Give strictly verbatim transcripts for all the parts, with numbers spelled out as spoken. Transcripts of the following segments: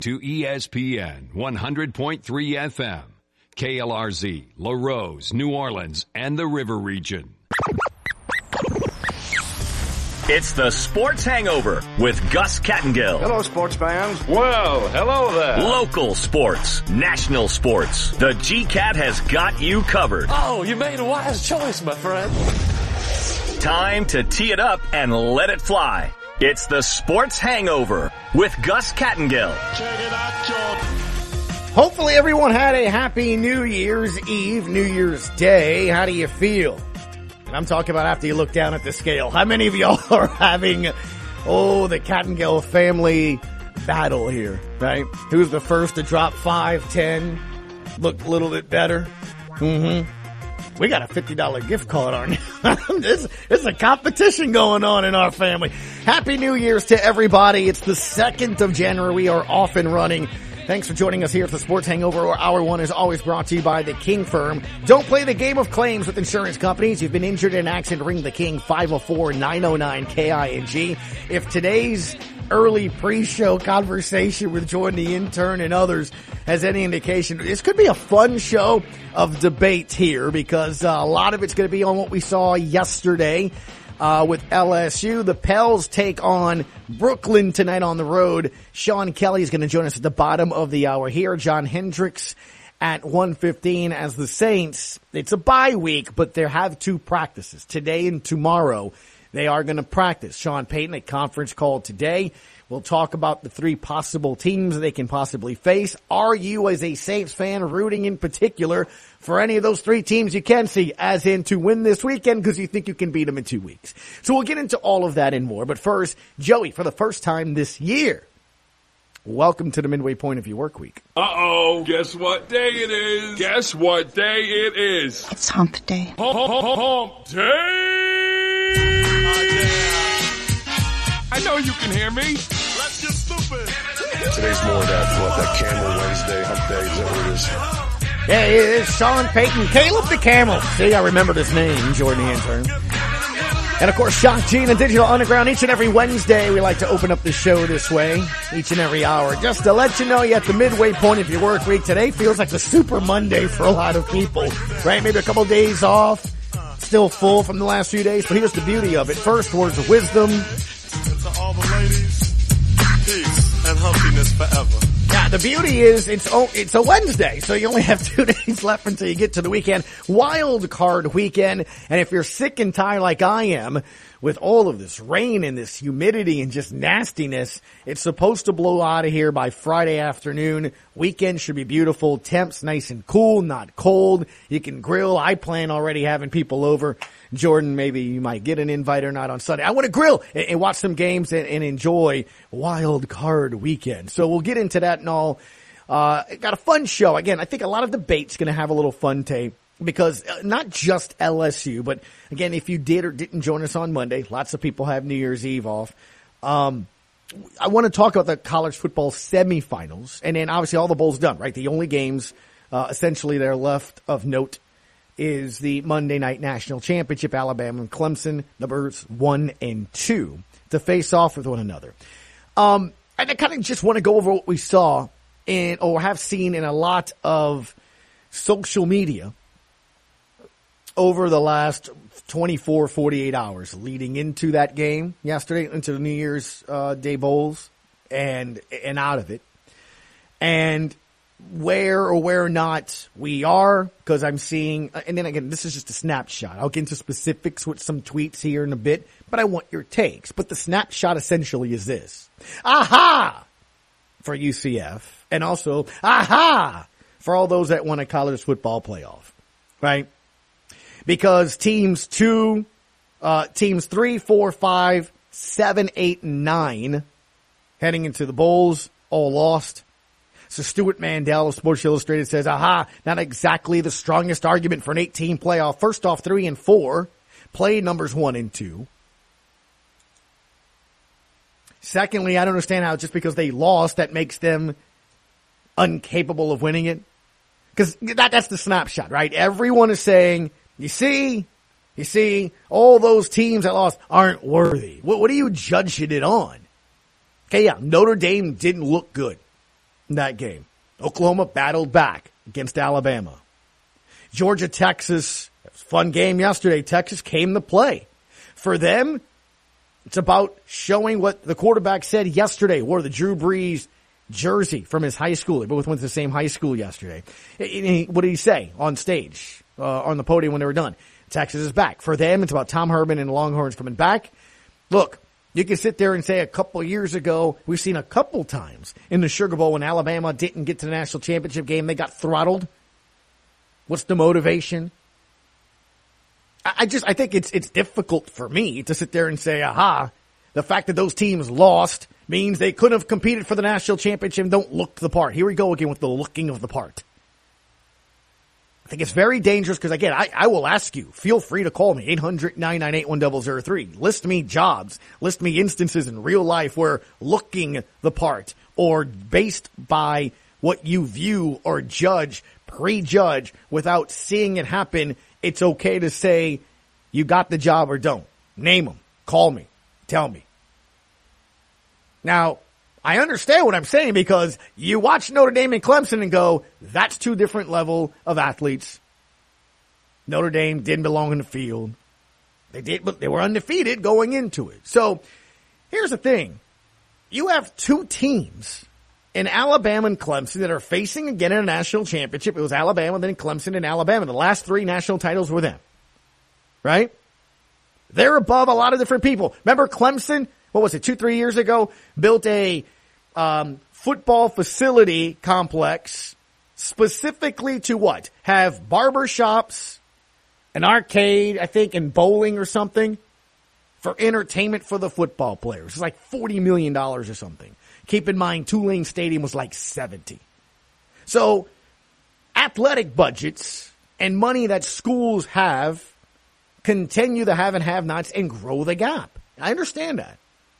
to E S P N one hundred point three F M, K L R Z, La Rose, New Orleans, and the River Region. It's the Sports Hangover with Gus Kattengill. Hello, sports fans. Well, hello there. Local sports, national sports. The G-Cat has got you covered. Oh, you made a wise choice, my friend. Time to tee it up and let it fly. It's the Sports Hangover with Gus Kattengill. Check it out, George. Hopefully everyone had a happy New Year's Eve, New Year's Day. How do you feel? And I'm talking about after you look down at the scale. How many of y'all are having, oh, the Kattengill family battle here, right? Who's the first to drop five, ten, look a little bit better? Mm-hmm. We got a fifty dollars gift card on this. There's a competition going on in our family. Happy New Year's to everybody. It's the second of January. We are off and running. Thanks for joining us here at the Sports Hangover. Hour one is always brought to you by the King Firm. Don't play the game of claims with insurance companies. You've been injured in an accident, ring the King, five oh four, nine oh nine, K I N G. If today's early pre-show conversation with Jordan the intern and others has any indication, this could be a fun show of debate here because uh, a lot of it's going to be on what we saw yesterday. Uh, with L S U, the Pels take on Brooklyn tonight on the road. Sean Kelly is going to join us at the bottom of the hour here. John Hendricks at one fifteen as the Saints. It's a bye week, but they have two practices today and tomorrow. They are going to practice. Sean Payton, a conference call today. We'll talk about the three possible teams they can possibly face. Are you, as a Saints fan, rooting in particular for any of those three teams you can see, as in to win this weekend because you think you can beat them in two weeks? So we'll get into all of that and more. But first, Joey, for the first time this year, welcome to the midway point of your work week. Uh-oh. Guess what day it is? Guess what day it is? It's hump day. Hump, hump, hump, hump day! Oh, yeah. I know you can hear me. Let's get stupid. Today's more that, what, that Camel Wednesday, hump day, is that what it is? Yeah, it is Sean Payton, Caleb the Camel. See, I remembered his name, Jordan the intern. And of course, Shock G and the Digital Underground. Each and every Wednesday, we like to open up the show this way, each and every hour, just to let you know you're at the midway point of your work week. Today feels like a super Monday for a lot of people, right? Maybe a couple days off, still full from the last few days. But here's the beauty of it. First, words of wisdom. And to all the ladies, peace and humpiness forever. Yeah, the beauty is it's oh, it's a Wednesday, so you only have two days left until you get to the weekend. Wild card weekend, and if you're sick and tired like I am with all of this rain and this humidity and just nastiness, it's supposed to blow out of here by Friday afternoon. Weekend should be beautiful. Temps nice and cool, not cold. You can grill. I plan already having people over. Jordan, maybe you might get an invite or not on Sunday. I want to grill and, and watch some games and, and enjoy wild card weekend. So we'll get into that and all. Uh, got a fun show. Again, I think a lot of debate's going to have a little fun tape because not just L S U, but again, if you did or didn't join us on Monday, lots of people have New Year's Eve off. Um, I want to talk about the college football semifinals and then obviously all the bowls done, right? The only games, uh, essentially that are left of note is the Monday Night National Championship, Alabama and Clemson, numbers one and two, to face off with one another. Um, and I kind of just want to go over what we saw in, or have seen in a lot of social media over the last twenty-four, forty-eight hours leading into that game yesterday, into the New Year's uh, Day Bowls and, and out of it. And where or where not we are, because I'm seeing, and then again, this is just a snapshot. I'll get into specifics with some tweets here in a bit, but I want your takes. But the snapshot essentially is this. Aha! For U C F, and also, aha! For all those that want a college football playoff, right? Because teams two, uh, teams three, four, five, seven, eight, and nine heading into the bowls, all lost. So Stuart Mandel of Sports Illustrated says, aha, not exactly the strongest argument for an eight-team playoff. First off, three and four, play numbers one and two. Secondly, I don't understand how just because they lost, that makes them incapable of winning it. Because that, that's the snapshot, right? Everyone is saying, you see, you see, all those teams that lost aren't worthy. What, what are you judging it on? Okay, yeah, Notre Dame didn't look good. that game. Oklahoma battled back against Alabama. Georgia, Texas, it was a fun game yesterday. Texas came to play. For them, it's about showing what the quarterback said yesterday, wore the Drew Brees jersey from his high school. They both went to the same high school yesterday. What did he say on stage, uh, on the podium when they were done? Texas is back. For them, it's about Tom Herman and the Longhorns coming back. Look, you can sit there and say a couple of years ago, we've seen a couple times in the Sugar Bowl when Alabama didn't get to the national championship game, they got throttled. What's the motivation? I just, I think it's, it's difficult for me to sit there and say, aha, the fact that those teams lost means they couldn't have competed for the national championship and don't look the part. Here we go again with the looking of the part. I think it's very dangerous because, again, I, I will ask you, feel free to call me, eight hundred, nine nine eight, one zero zero three. List me jobs, list me instances in real life where looking the part or based by what you view or judge, prejudge without seeing it happen, it's okay to say you got the job or don't. Name them. Call me. Tell me. Now, I understand what I'm saying because you watch Notre Dame and Clemson and go, that's two different level of athletes. Notre Dame didn't belong in the field. They did, but they were undefeated going into it. So here's the thing. You have two teams in Alabama and Clemson that are facing again in a national championship. It was Alabama, then Clemson and Alabama. The last three national titles were them. Right? They're above a lot of different people. Remember Clemson? What was it, two, three years ago, built a um, football facility complex specifically to what? Have barber shops, an arcade, I think, and bowling or something for entertainment for the football players. It's like forty million dollars or something. Keep in mind, Tulane Stadium was like seventy. So athletic budgets and money that schools have continue to have and have-nots and grow the gap. I understand that.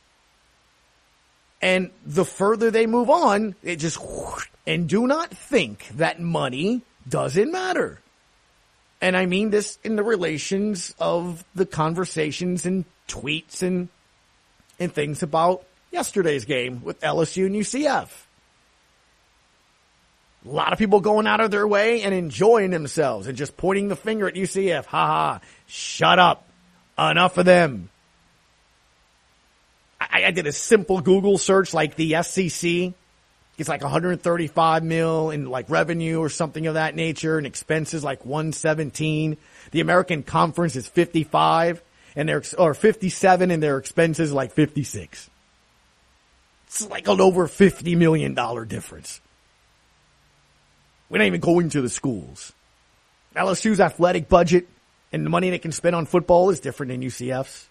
And the further they move on, it just, whoosh, and do not think that money doesn't matter. And I mean this in the relations of the conversations and tweets and, and things about yesterday's game with L S U and U C F. A lot of people going out of their way and enjoying themselves and just pointing the finger at U C F. Ha ha, shut up. Enough of them. I, I did a simple Google search like the S E C. It's like one hundred thirty-five mil in like revenue or something of that nature and expenses like one seventeen. The American Conference is fifty-five and their, or fifty-seven and their expenses like fifty-six. It's like an over fifty million dollars difference. We're not even going to the schools. L S U's athletic budget and the money they can spend on football is different than U C F's.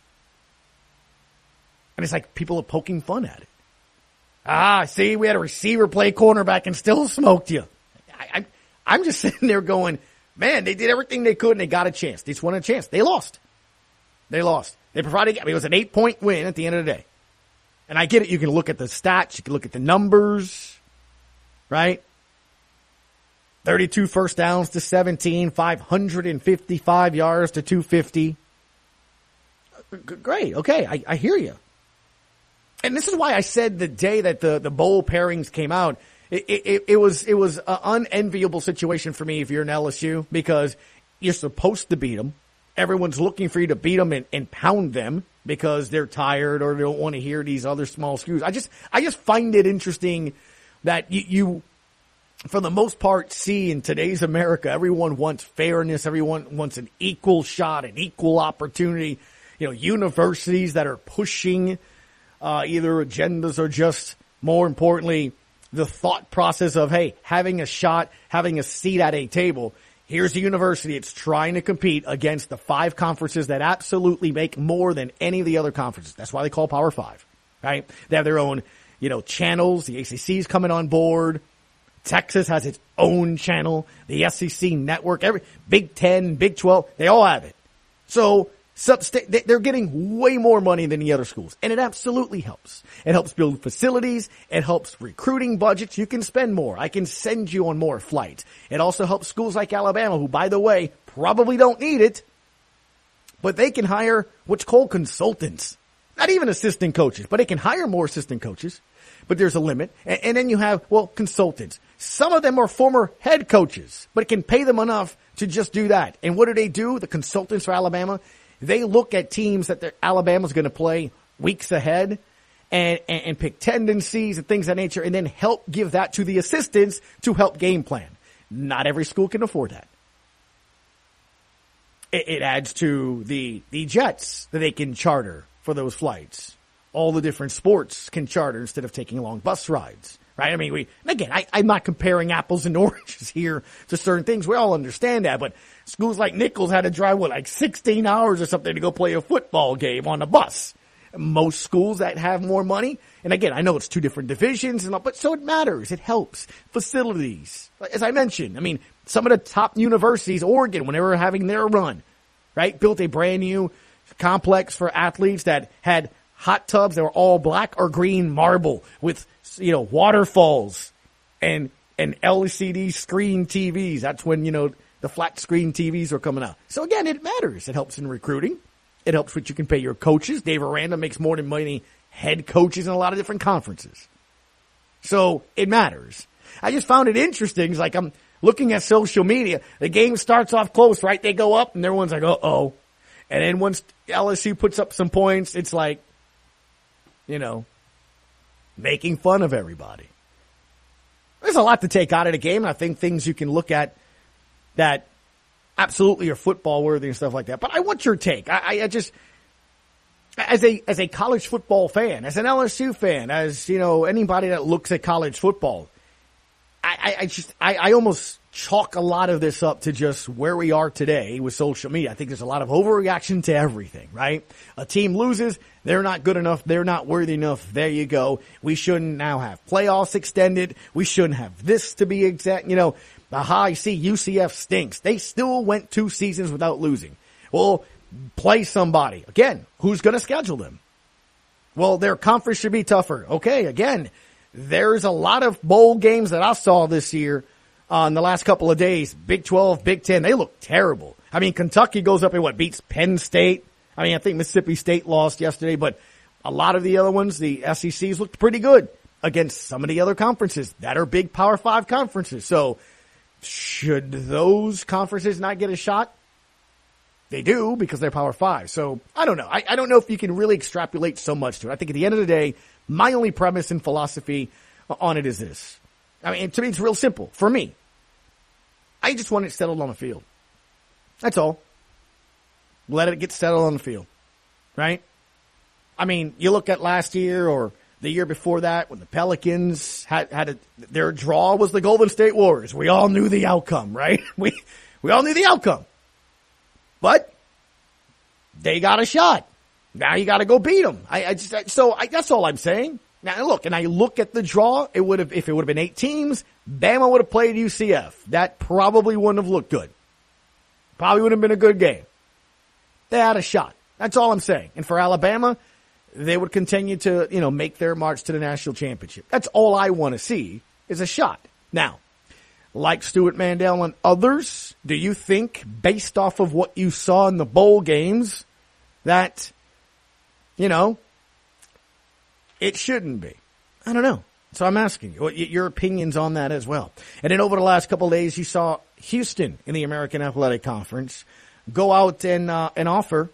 And it's like people are poking fun at it. Ah, see, we had a receiver play cornerback and still smoked you. I, I, I'm just sitting there going, man, they did everything they could and they got a chance. They just won a chance. They lost. They lost. They provided, I mean, it was an eight-point win at the end of the day. And I get it. You can look at the stats. You can look at the numbers, right? thirty-two first downs to seventeen, five hundred fifty-five yards to two fifty. Great. Okay. I, I hear you. And this is why I said the day that the, the bowl pairings came out, it, it, it was, it was an unenviable situation for me if you're an L S U because you're supposed to beat them. Everyone's looking for you to beat them and, and pound them because they're tired or they don't want to hear these other small schools. I just, I just find it interesting that you, you, for the most part, see in today's America, everyone wants fairness. Everyone wants an equal shot, an equal opportunity. You know, universities that are pushing uh, either agendas or just, more importantly, the thought process of, hey, having a shot, having a seat at a table. Here's a university. It's trying to compete against the five conferences that absolutely make more than any of the other conferences. That's why they call Power Five, right? They have their own, you know, channels. The A C C's coming on board. Texas has its own channel. The S E C network, every Big Ten, Big twelve, they all have it. So substa- they're getting way more money than the other schools, and it absolutely helps. It helps build facilities. It helps recruiting budgets. You can spend more. I can send you on more flights. It also helps schools like Alabama, who, by the way, probably don't need it, but they can hire what's called consultants. Not even assistant coaches, but they can hire more assistant coaches but there's a limit. And, and then you have, well, consultants. Some of them are former head coaches, but it can pay them enough to just do that. And what do they do? The consultants for Alabama, they look at teams that Alabama's going to play weeks ahead and, and, and pick tendencies and things of that nature, and then help give that to the assistants to help game plan. Not every school can afford that. It, it adds to the, the jets that they can charter for those flights. All the different sports can charter instead of taking long bus rides. Right? I mean, we, and again, I, I'm not comparing apples and oranges here to certain things. We all understand that, but schools like Nichols had to drive, what, like sixteen hours or something to go play a football game on a bus. Most schools that have more money, and again, I know it's two different divisions, and all, but so it matters. It helps. Facilities. As I mentioned, I mean, some of the top universities, Oregon, when they were having their run, right, built a brand new complex for athletes that had hot tubs that were all black or green marble with, you know, waterfalls and, and L C D screen T Vs. That's when, you know, the flat screen T Vs are coming out. So again, it matters. It helps in recruiting. It helps what you can pay your coaches. Dave Aranda makes more than money head coaches in a lot of different conferences. So it matters. I just found it interesting. It's like I'm looking at social media. The game starts off close, right? They go up and everyone's like, uh-oh. And then once L S U puts up some points, it's like, you know, making fun of everybody. There's a lot to take out of the game, and I think things you can look at that absolutely are football worthy and stuff like that. But I want your take. I, I just, as a as a college football fan, as an L S U fan, as, you know, anybody that looks at college football, I, I, I just I, I almost chalk a lot of this up to just where we are today with social media. I think there's a lot of overreaction to everything, right? A team loses, they're not good enough, they're not worthy enough, there you go. We shouldn't now have playoffs extended, we shouldn't have this to be exact, you know, aha, I see U C F stinks. They still went two seasons without losing. Well, play somebody. Again, who's going to schedule them? Well, their conference should be tougher. Okay, again, there's a lot of bowl games that I saw this year uh, in the last couple of days. Big twelve, Big ten, they look terrible. I mean, Kentucky goes up and what, beats Penn State? I mean, I think Mississippi State lost yesterday, but a lot of the other ones, the S E Cs, looked pretty good against some of the other conferences that are big Power Five conferences. So should those conferences not get a shot? They do because they're Power Five. So I don't know. I, I don't know if you can really extrapolate so much to it. I think at the end of the day, my only premise and philosophy on it is this. I mean, to me, it's real simple. For me, I just want it settled on the field. That's all. Let it get settled on the field, right? I mean, you look at last year or the year before that when the Pelicans had, had a, their draw was the Golden State Warriors. We all knew the outcome, right? We, we all knew the outcome, but they got a shot. Now you got to go beat them. I, I just, so I, that's all I'm saying. Now look, and I look at the draw, it would have, if it would have been eight teams, Bama would have played U C F. That probably wouldn't have looked good. Probably would have been a good game. They had a shot. That's all I'm saying. And for Alabama, they would continue to, you know, make their march to the national championship. That's all I want to see is a shot. Now, like Stuart Mandel and others, do you think, based off of what you saw in the bowl games, that, you know, it shouldn't be? I don't know. So I'm asking you your opinions on that as well. And then over the last couple of days, you saw Houston in the American Athletic Conference go out and uh, and offer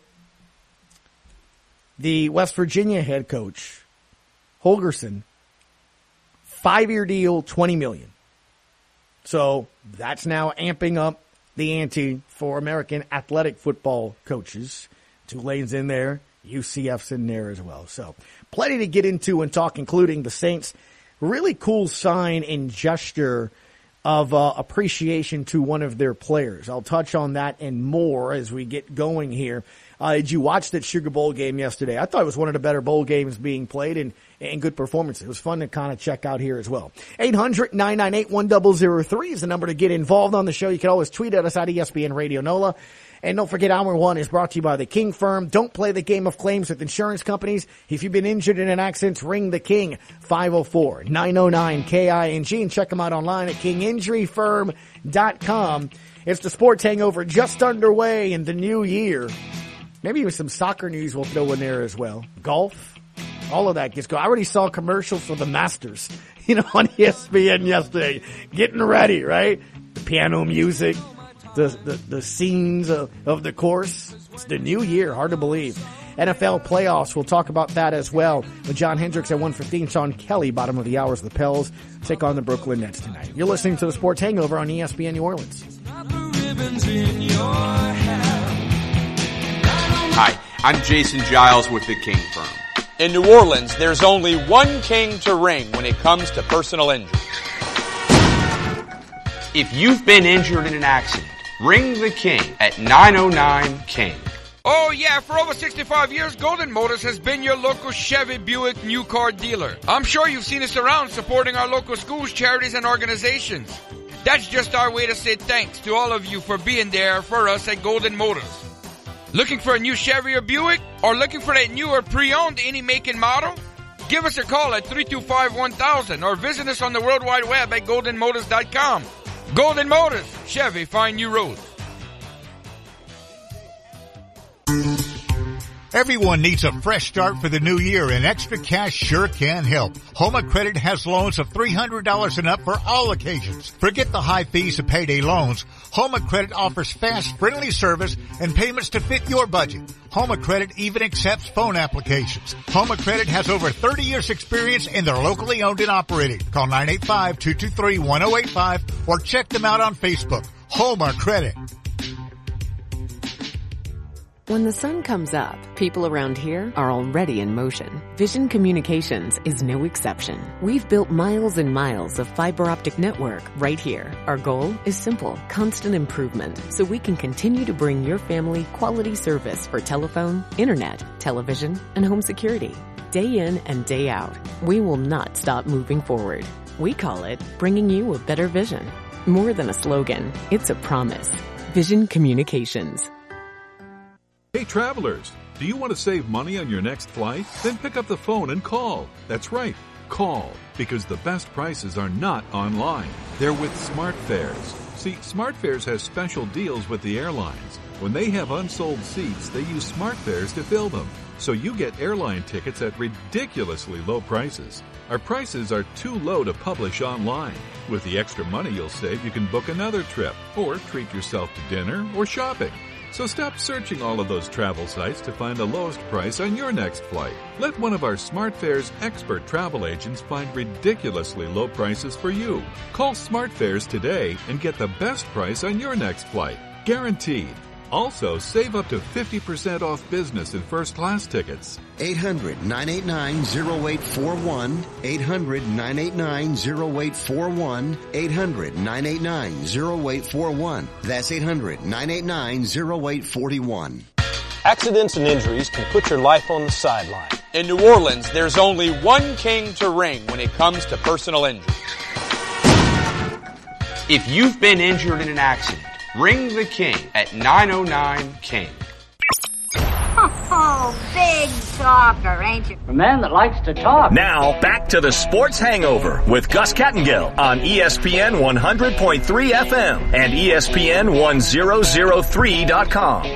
the West Virginia head coach, Holgorsen, five-year deal, twenty million dollars. So that's now amping up the ante for American athletic football coaches. Tulane's in there, U C F's in there as well. So plenty to get into and talk, including the Saints. Really cool sign and gesture of uh, appreciation to one of their players. I'll touch on that and more as we get going here. Uh, did you watch that Sugar Bowl game yesterday? I thought it was one of the better bowl games being played and, and good performance. It was fun to kind of check out here as well. eight hundred, nine nine eight, one zero zero three is the number to get involved on the show. You can always tweet at us at E S P N Radio NOLA. And don't forget, Hour One is brought to you by the King Firm. Don't play the game of claims with insurance companies. If you've been injured in an accident, ring the King, five oh four, nine oh nine, K I N G, and check them out online at king injury firm dot com. It's the Sports Hangover just underway in the new year. Maybe even some soccer news we'll throw in there as well. Golf, All of that gets going. I already saw commercials for the Masters, you know, on E S P N yesterday. Getting ready, right? The piano music, the the, the scenes of, of the course. It's the new year. Hard to believe. N F L playoffs. We'll talk about that as well. With John Hendricks at one fifteen. Sean Kelly, bottom of the hours. The Pels take on the Brooklyn Nets tonight. You're listening to the Sports Hangover on E S P N New Orleans. Hi, I'm Jason Giles with the King Firm. In New Orleans, there's only one king to ring when it comes to personal injury. If you've been injured in an accident, ring the King at nine oh nine King. Oh yeah, for over sixty-five years, Golden Motors has been your local Chevy Buick new car dealer. I'm sure you've seen us around supporting our local schools, charities, and organizations. That's just our way to say thanks to all of you for being there for us at Golden Motors. Looking for a new Chevy or Buick? Or looking for that new or pre-owned any make and model? Give us a call at three two five, one thousand or visit us on the World Wide Web at golden motors dot com. Golden Motors, Chevy, find new roads. Everyone needs a fresh start for the new year, and Extra Cash sure can help. Home Credit has loans of three hundred dollars and up for all occasions. Forget the high fees of payday loans. Home Credit offers fast, friendly service and payments to fit your budget. Home Credit even accepts phone applications. Home Credit has over thirty years experience and they're locally owned and operated. Call nine eight five, two two three, one oh eight five or check them out on Facebook. Home Credit. When the sun comes up, people around here are already in motion. Vision Communications is no exception. We've built miles and miles of fiber optic network right here. Our goal is simple, constant improvement, so we can continue to bring your family quality service for telephone, internet, television, and home security. Day in and day out, we will not stop moving forward. We call it bringing you a better vision. More than a slogan, it's a promise. Vision Communications. Hey travelers, do you want to save money on your next flight? Then pick up the phone and call. That's right, call, because the best prices are not online. They're with SmartFares. See, SmartFares has special deals with the airlines. When they have unsold seats, they use SmartFares to fill them. So you get airline tickets at ridiculously low prices. Our prices are too low to publish online. With the extra money you'll save, you can book another trip or treat yourself to dinner or shopping. So stop searching all of those travel sites to find the lowest price on your next flight. Let one of our SmartFares expert travel agents find ridiculously low prices for you. Call SmartFares today and get the best price on your next flight. Guaranteed. Also, save up to fifty percent off business and first class tickets. eight hundred, nine eight nine, oh eight four one. eight hundred, nine eight nine, oh eight four one. eight hundred, nine eight nine, oh eight four one. That's eight hundred, nine eight nine, oh eight four one. Accidents and injuries can put your life on the sideline. In New Orleans, there's only one king to ring when it comes to personal injury. If you've been injured in an accident, ring the King at nine oh nine King. Oh, big talker, ain't you? A man that likes to talk. Now, back to the Sports Hangover with Gus Kattengill on E S P N one hundred point three F M and E S P N one thousand three dot com.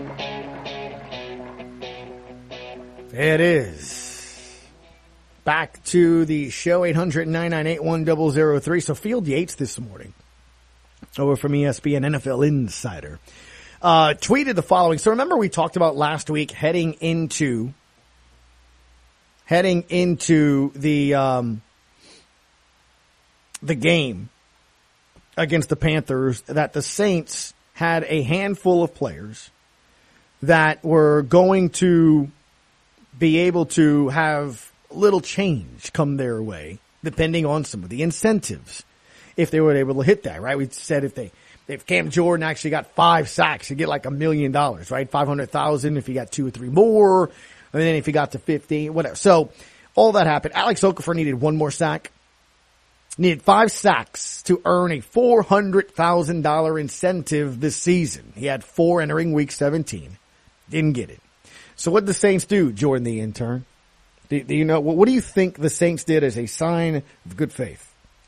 It is. Back to the show, eight hundred, nine nine eight, one thousand three. So Field Yates this morning, over from E S P N N F L Insider, uh, tweeted the following. So remember we talked about last week heading into, heading into the, um, the game against the Panthers, that the Saints had a handful of players that were going to be able to have little change come their way, depending on some of the incentives, if they were able to hit that, right? We said if they, if Cam Jordan actually got five sacks, you get like a million dollars, right? five hundred thousand if you got two or three more, and then if you got to fifteen, whatever. So all that happened. Alex Okafor needed one more sack, needed five sacks to earn a four hundred thousand dollars incentive this season. He had four entering week seventeen. Didn't get it. So what did the Saints do, Jordan the intern? Do, do you know, what do you think the Saints did as a sign of good faith?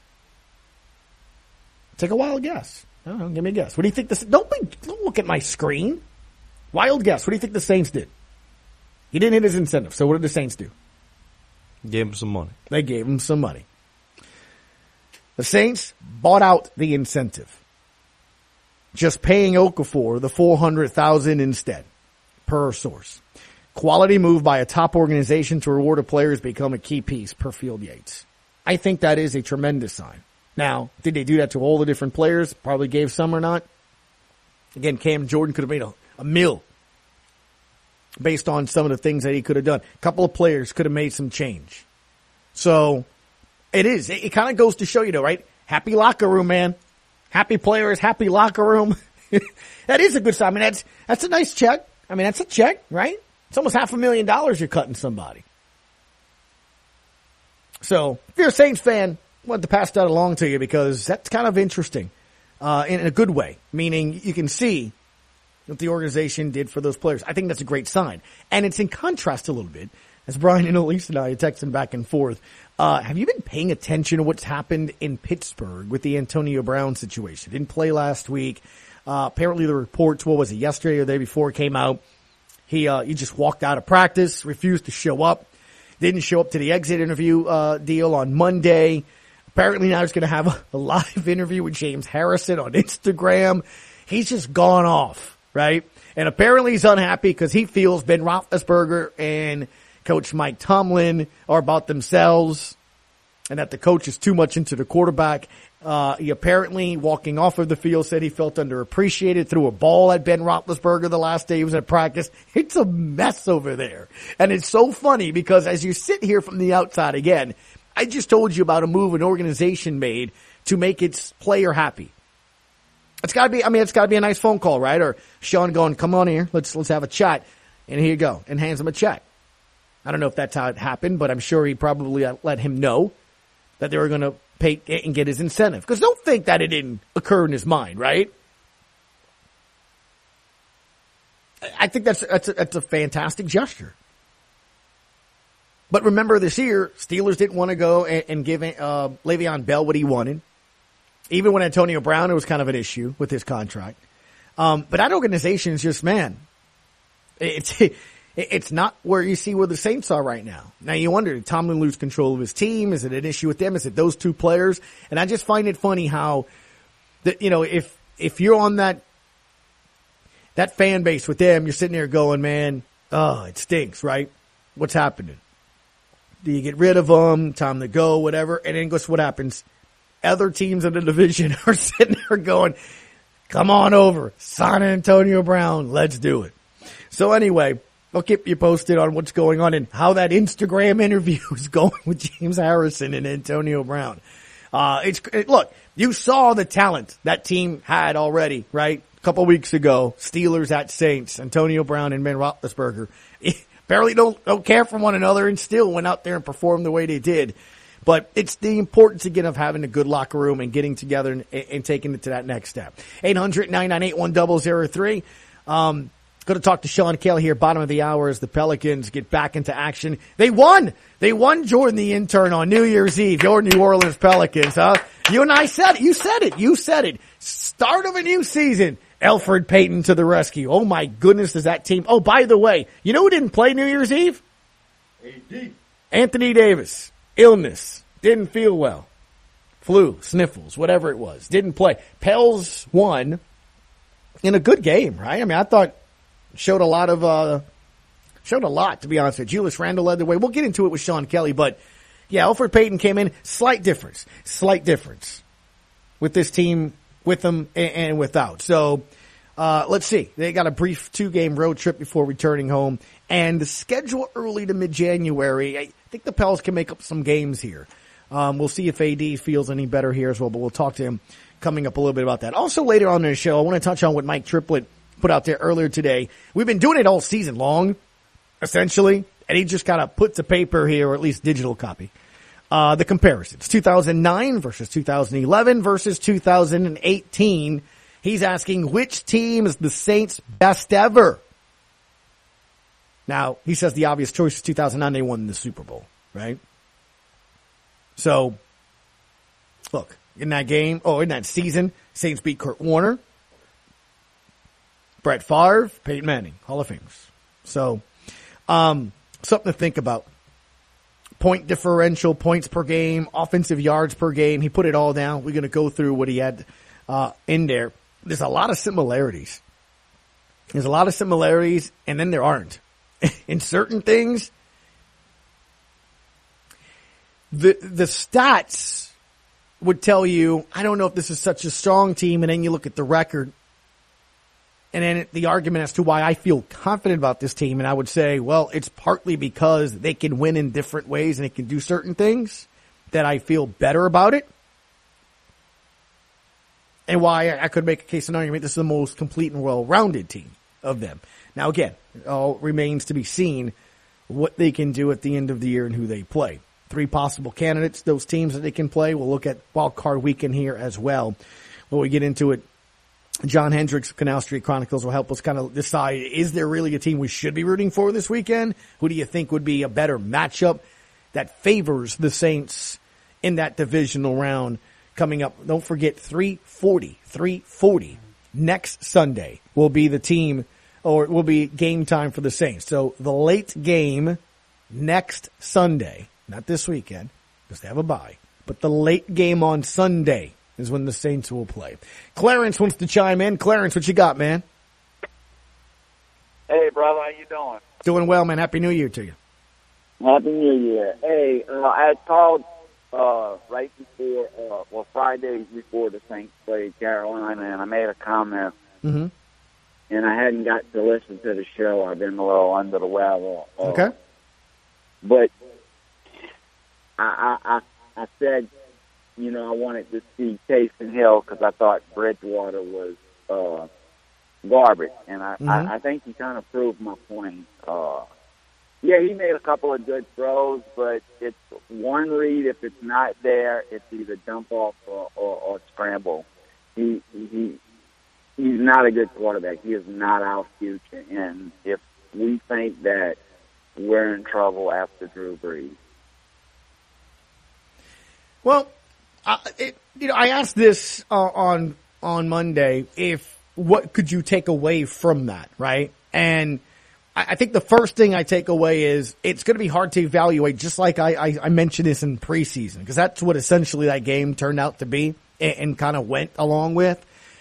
Take a wild guess. I don't know, give me a guess. What do you think the, don't, be, don't look at my screen. Wild guess. What do you think the Saints did? He didn't hit his incentive, so what did the Saints do? Gave him some money. They gave him some money. The Saints bought out the incentive, just paying Okafor the four hundred thousand dollars instead, per source. Quality move by a top organization to reward a player has become a key piece, per Field Yates. I think that is a tremendous sign. Now, did they do that to all the different players? Probably gave some or not. Again, Cam Jordan could have made a, a mill based on some of the things that he could have done. A couple of players could have made some change. So, it is. It, it kind of goes to show you, though, right? Happy locker room, man. Happy players, happy locker room. That is a good sign. I mean, that's, that's a nice check. I mean, that's a check, right? It's almost half a million dollars you're cutting somebody. So, if you're a Saints fan, I wanted to pass that along to you because that's kind of interesting, uh, in a good way. Meaning you can see what the organization did for those players. I think that's a great sign. And it's in contrast a little bit, as Brian and Elise and I are texting back and forth. Uh, have you been paying attention to what's happened in Pittsburgh with the Antonio Brown situation? Didn't play last week. Uh, apparently the reports, what was it, yesterday or the day before came out. He, uh, he just walked out of practice, refused to show up, didn't show up to the exit interview, uh, deal on Monday. Apparently now he's going to have a, a live interview with James Harrison on Instagram. He's just gone off, right? And apparently he's unhappy because he feels Ben Roethlisberger and Coach Mike Tomlin are about themselves and that the coach is too much into the quarterback. Uh, he apparently, walking off of the field, said he felt underappreciated, threw a ball at Ben Roethlisberger the last day he was at practice. It's a mess over there. And it's so funny because as you sit here from the outside again, I just told you about a move an organization made to make its player happy. It's gotta be, I mean, it's gotta be a nice phone call, right? Or Sean going, come on here, let's, let's have a chat. And here you go. And hands him a check. I don't know if that's how it happened, but I'm sure he probably let him know that they were going to pay and get his incentive. Because don't think that it didn't occur in his mind, right? I think that's that's a, that's a fantastic gesture. But remember this year, Steelers didn't want to go and, and give uh, Le'Veon Bell what he wanted. Even when Antonio Brown, it was kind of an issue with his contract. Um, but that organization is just, man, it's it's not where you see where the Saints are right now. Now you wonder, did Tomlin lose control of his team? Is it an issue with them? Is it those two players? And I just find it funny how, that you know, if if you're on that that fan base with them, you're sitting there going, man, oh, it stinks, right? What's happening? Do you get rid of them? Time to go, whatever. And then guess what happens? Other teams in the division are sitting there going, come on over, sign Antonio Brown, let's do it. So anyway, I'll keep you posted on what's going on and how that Instagram interview is going with James Harrison and Antonio Brown. Uh, it's, it, look, you saw the talent that team had already, right? A couple weeks ago, Steelers at Saints, Antonio Brown and Ben Roethlisberger barely don't, don't care for one another and still went out there and performed the way they did. But it's the importance, again, of having a good locker room and getting together and, and taking it to that next step. eight hundred, nine nine eight, one zero zero three. Um, Going to talk to Sean Kelly here, bottom of the hour, as the Pelicans get back into action. They won! They won, Jordan the intern, on New Year's Eve. Your New Orleans Pelicans, huh? You and I said it. You said it. You said it. Start of a new season. Elfrid Payton to the rescue. Oh my goodness, does that team. Oh, by the way, you know who didn't play New Year's Eve? A D. Anthony Davis. Illness. Didn't feel well. Flu, sniffles, whatever it was. Didn't play. Pels won in a good game, right? I mean, I thought showed a lot of, uh, showed a lot, to be honest with you. Julius Randle led the way. We'll get into it with Sean Kelly, but yeah, Elfrid Payton came in. Slight difference. Slight difference with this team, with them and, and without. So, uh, let's see. They got a brief two-game road trip before returning home, and the schedule early to mid-January. I think the Pels can make up some games here. Um, we'll see if A D feels any better here as well, but we'll talk to him coming up a little bit about that. Also later on in the show, I want to touch on what Mike Triplett put out there earlier today. We've been doing it all season long, essentially, and he just kind of put to paper here, or at least digital copy, uh, the comparisons. two thousand nine versus two thousand eleven versus two thousand eighteen. He's asking which team is the Saints' best ever. Now, he says the obvious choice is two thousand nine, they won the Super Bowl, right? So, look, in that game, oh, in that season, Saints beat Kurt Warner, Brett Favre, Peyton Manning, Hall of Famers. So, um, something to think about. point differential, points per game, offensive yards per game. He put it all down. We're going to go through what he had uh, in there. There's a lot of similarities. There's a lot of similarities, and then there aren't. In certain things, the the stats would tell you, I don't know if this is such a strong team, and then you look at the record, and then the argument as to why I feel confident about this team, and I would say, well, it's partly because they can win in different ways and they can do certain things that I feel better about it. And why I could make a case and argument this is the most complete and well-rounded team of them. Now, again, it all remains to be seen what they can do at the end of the year and who they play. Three possible candidates, those teams that they can play. We'll look at Wild Card Weekend here as well. When we get into it, John Hendricks, Canal Street Chronicles, will help us kind of decide, is there really a team we should be rooting for this weekend? Who do you think would be a better matchup that favors the Saints in that divisional round coming up? Don't forget, three forty, three forty next Sunday will be the team, or will be game time for the Saints. So the late game next Sunday, not this weekend, because they have a bye, but the late game on Sunday is when the Saints will play. Clarence wants to chime in. Clarence, what you got, man? Hey, brother, how you doing? Doing well, man. Happy New Year to you. Happy New Year. Hey, uh, I had called uh, right before, uh, well, Friday before the Saints played Carolina, and I made a comment, Mm-hmm. and I hadn't got to listen to the show. I've been a little under the weather. Uh, Okay. But I, I, I, I said, you know, I wanted to see Taysom Hill because I thought Bridgewater was uh, garbage, and I, Mhm. I, I think he kind of proved my point. Uh, yeah, he made a couple of good throws, but it's one read. If it's not there, it's either dump off or, or, or scramble. He he he's not a good quarterback. He is not our future, and if we think that we're in trouble after Drew Brees. Well, uh, it, you know, I asked this uh, on on Monday. If what could you take away from that, right? And I, I think the first thing I take away is it's going to be hard to evaluate. Just like I, I, I mentioned this in preseason, because that's what essentially that game turned out to be, and, and kind of went along with.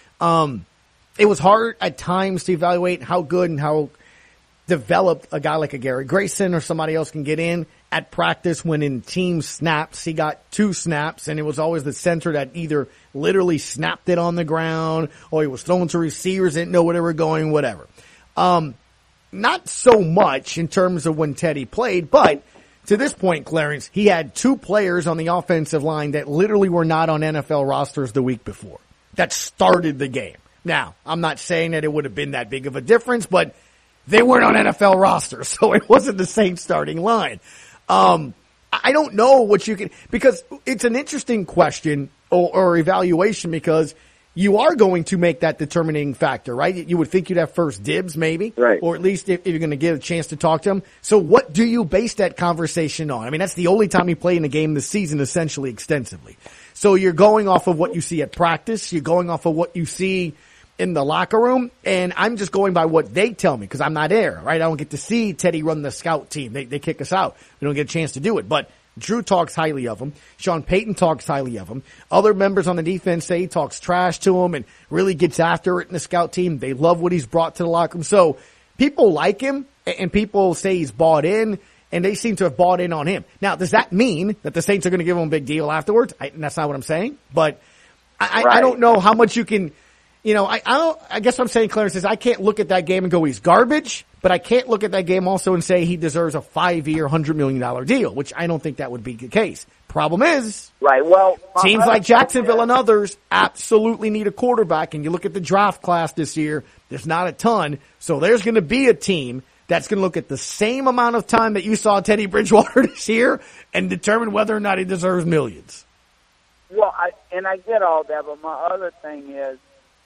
Um, it was hard at times to evaluate how good and how developed a guy like a Gary Grayson or somebody else can get in at practice. When in team snaps, he got two snaps, and it was always the center that either literally snapped it on the ground or he was throwing to receivers, didn't know where they were going, whatever. Um, not so much in terms of when Teddy played, but to this point, Clarence, he had two players on the offensive line that literally were not on N F L rosters the week before that started the game. Now, I'm not saying that it would have been that big of a difference, but they weren't on N F L rosters, so it wasn't the same starting line. Um, I don't know what you can, because it's an interesting question or, or evaluation, because you are going to make that determining factor, right? You would think you'd have first dibs, maybe, right? Or at least if, if you're going to get a chance to talk to him. So what do you base that conversation on? I mean, that's the only time he played in a game this season, essentially extensively. So you're going off of what you see at practice. You're going off of what you see in the locker room, and I'm just going by what they tell me because I'm not there, right? I don't get to see Teddy run the scout team. They they kick us out. We don't get a chance to do it. But Drew talks highly of him. Sean Payton talks highly of him. Other members on the defense say he talks trash to him and really gets after it in the scout team. They love what he's brought to the locker room. So people like him, and people say he's bought in, and they seem to have bought in on him. Now, does that mean that the Saints are going to give him a big deal afterwards? I, that's not what I'm saying. But I, Right. I don't know how much you can... You know, I, I don't, I guess what I'm saying, Clarence, is I can't look at that game and go, he's garbage, but I can't look at that game also and say he deserves a five-year, one hundred million dollars deal, which I don't think that would be the case. Problem is, Right, well... teams like Jacksonville and others absolutely need a quarterback, and you look at the draft class this year, there's not a ton, so there's going to be a team that's going to look at the same amount of time that you saw Teddy Bridgewater this year and determine whether or not he deserves millions. Well, I, and I get all that, but my other thing is,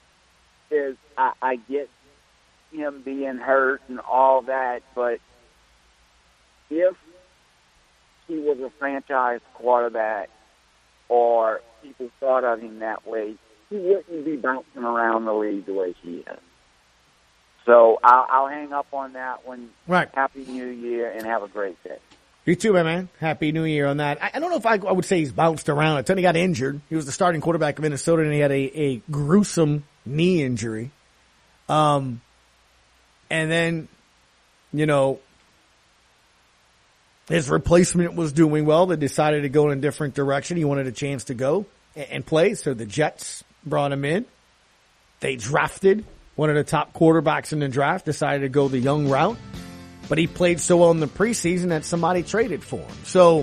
is I, I get him being hurt and all that, but if he was a franchise quarterback or people thought of him that way, he wouldn't be bouncing around the league the way he is. So I'll, I'll hang up on that one. Right. Happy New Year and have a great day. You too, my man. Happy New Year on that. I, I don't know if I, I would say he's bounced around. I tell you, he got injured. He was the starting quarterback of Minnesota, and he had a, a gruesome knee injury. Um, and then, you know, his replacement was doing well. They decided to go in a different direction. He wanted a chance to go and, and play, so the Jets brought him in. They drafted one of the top quarterbacks in the draft, decided to go the young route. But he played so well in the preseason that somebody traded for him. So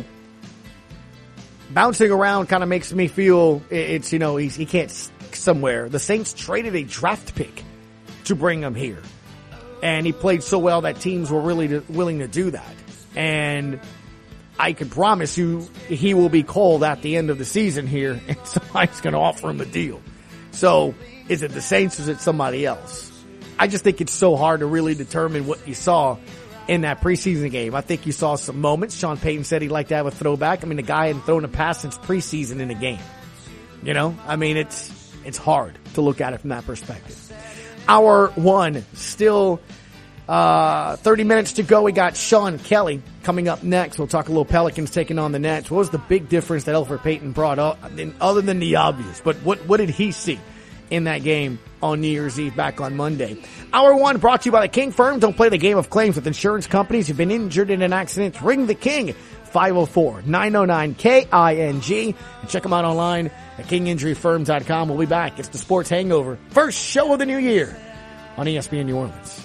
bouncing around kind of makes me feel it's, you know, he's, he can't stick somewhere. The Saints traded a draft pick to bring him here. And he played so well that teams were really to, willing to do that. And I can promise you he will be called at the end of the season here, and somebody's going to offer him a deal. So is it the Saints or is it somebody else? I just think it's so hard to really determine what you saw in that preseason game. I think you saw some moments. Sean Payton said he'd like to have a throwback. I mean, the guy hadn't thrown a pass since preseason in a game. You know, I mean, it's it's hard to look at it from that perspective. Hour one, still uh thirty minutes to go. We got Sean Kelly coming up next. We'll talk a little Pelicans taking on the Nets. What was the big difference that Elfrid Payton brought up, I mean, other than the obvious? But what what did he see in that game on New Year's Eve back on Monday? Hour one brought to you by the King Firm. Don't play the game of claims with insurance companies. You've been injured in an accident. Ring the King. five oh four, nine oh nine, K I N G. And check them out online at king injury firm dot com. We'll be back. It's the Sports Hangover. First show of the new year on E S P N New Orleans.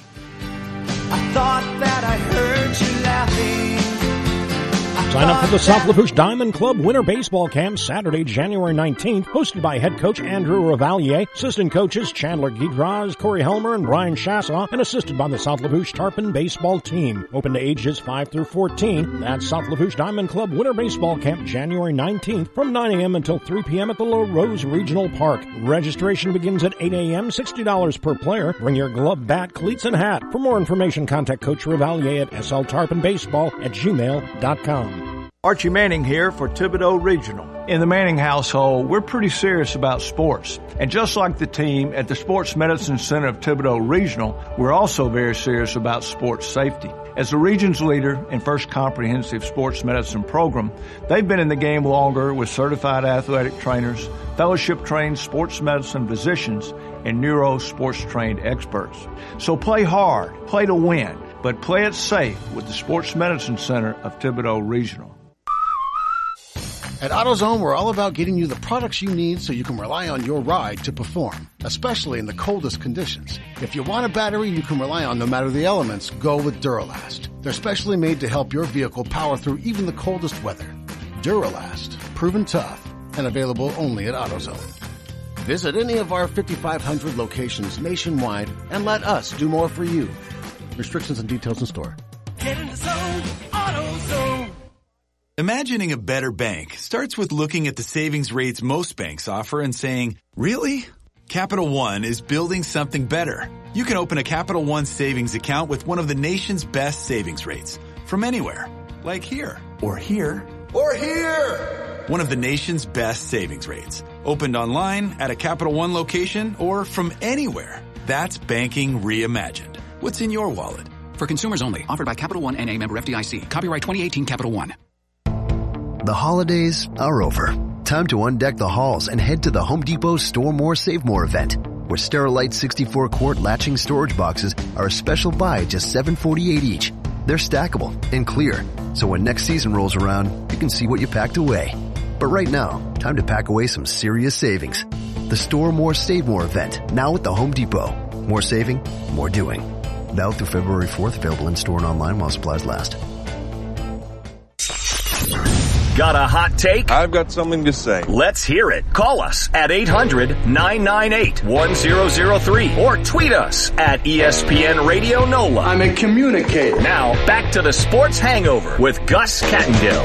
I thought that I heard you laughing. Sign up for the South Lafourche Diamond Club Winter Baseball Camp Saturday, January nineteenth, hosted by head coach Andrew Revalier, assistant coaches Chandler Guidraz, Corey Helmer, and Brian Chassaw, and assisted by the South Lafourche Tarpon baseball team. Open to ages five through fourteen. That's South Lafourche Diamond Club Winter Baseball Camp January nineteenth from nine a.m. until three p.m. at the Low Rose Regional Park. Registration begins at eight a.m., sixty dollars per player. Bring your glove, bat, cleats, and hat. For more information, contact Coach Revalier at S L Tarpon Baseball at gmail dot com. Archie Manning here for Thibodaux Regional. In the Manning household, we're pretty serious about sports. And just like the team at the Sports Medicine Center of Thibodaux Regional, we're also very serious about sports safety. As the region's leader in First Comprehensive Sports Medicine Program, they've been in the game longer with certified athletic trainers, fellowship-trained sports medicine physicians, and neuro sports-trained experts. So play hard, play to win, but play it safe with the Sports Medicine Center of Thibodaux Regional. At AutoZone, we're all about getting you the products you need so you can rely on your ride to perform, especially in the coldest conditions. If you want a battery you can rely on no matter the elements, go with Duralast. They're specially made to help your vehicle power through even the coldest weather. Duralast, proven tough, and available only at AutoZone. Visit any of our fifty-five hundred locations nationwide and let us do more for you. Restrictions and details in store. Get in the zone, AutoZone. Imagining a better bank starts with looking at the savings rates most banks offer and saying, really? Capital One is building something better. You can open a Capital One savings account with one of the nation's best savings rates from anywhere, like here, or here, or here. One of the nation's best savings rates, opened online at a Capital One location or from anywhere. That's banking reimagined. What's in your wallet? For consumers only. Offered by Capital One N A, member F D I C. Copyright twenty eighteen Capital One. The holidays are over. Time to undeck the halls and head to the Home Depot Store More Save More event, where Sterilite sixty-four quart latching storage boxes are a special buy at just seven forty-eight each. They're stackable and clear, so when next season rolls around, you can see what you packed away. But right now, time to pack away some serious savings. The Store More Save More event, now at the Home Depot. More saving, more doing. Valid through February fourth, available in store and online while supplies last. Got a hot take? I've got something to say. Let's hear it. Call us at eight hundred, nine nine eight, one zero zero three or tweet us at E S P N Radio NOLA. I'm a communicator. Now, back to the Sports Hangover with Gus Kattengill.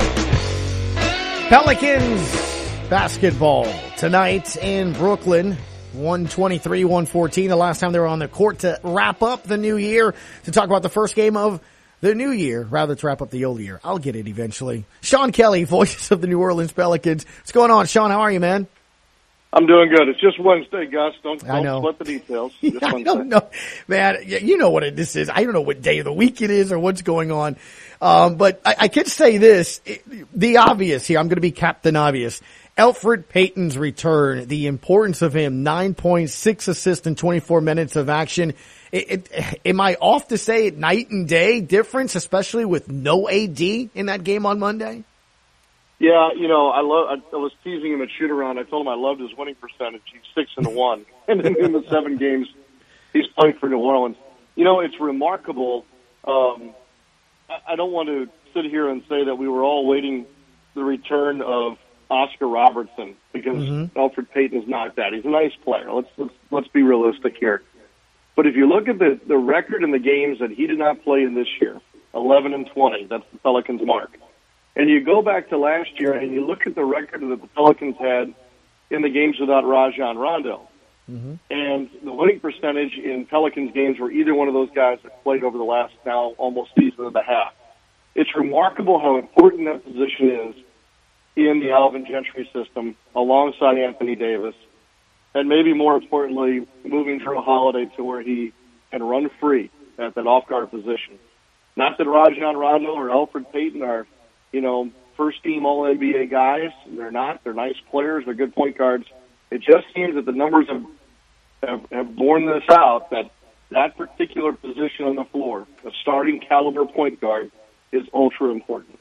Pelicans basketball tonight in Brooklyn. one twenty-three one fourteen, the last time they were on the court to wrap up the new year, to talk about the first game of the new year, rather to wrap up the old year. I'll get it eventually. Sean Kelly, voice of the New Orleans Pelicans. What's going on, Sean? How are you, man? I'm doing good. It's just Wednesday, Gus. Don't, I don't know. split the details. Just I Wednesday. don't know, man. You know what it, this is. I don't know what day of the week it is or what's going on. Um, but I, I can say this, it, the obvious here, I'm going to be Captain Obvious. Elfrid Payton's return, the importance of him, nine point six assists in twenty-four minutes of action. It, it, am I off to say it night and day difference, especially with no A D in that game on Monday? Yeah, you know, I love. I, I was teasing him at shoot around. I told him I loved his winning percentage. He's six and one, and in, in the seven games he's playing for New Orleans. You know, it's remarkable. Um, I, I don't want to sit here and say that we were all waiting the return of Oscar Robertson because mm-hmm. Elfrid Payton is not that. He's a nice player. Let's let's let's be realistic here. But if you look at the the record in the games that he did not play in this year, eleven and twenty, that's the Pelicans' mark. And you go back to last year and you look at the record that the Pelicans had in the games without Rajon Rondo. Mm-hmm. And the winning percentage in Pelicans games were either one of those guys that played over the last now almost season and a half. It's remarkable how important that position is in the Alvin Gentry system alongside Anthony Davis. And maybe more importantly, moving Drew Holiday to where he can run free at that off-guard position. Not that Rajon Rondo or Elfrid Payton are, you know, first-team All N B A guys. They're not. They're nice players. They're good point guards. It just seems that the numbers have, have, have borne this out, that that particular position on the floor, a starting caliber point guard, is ultra important.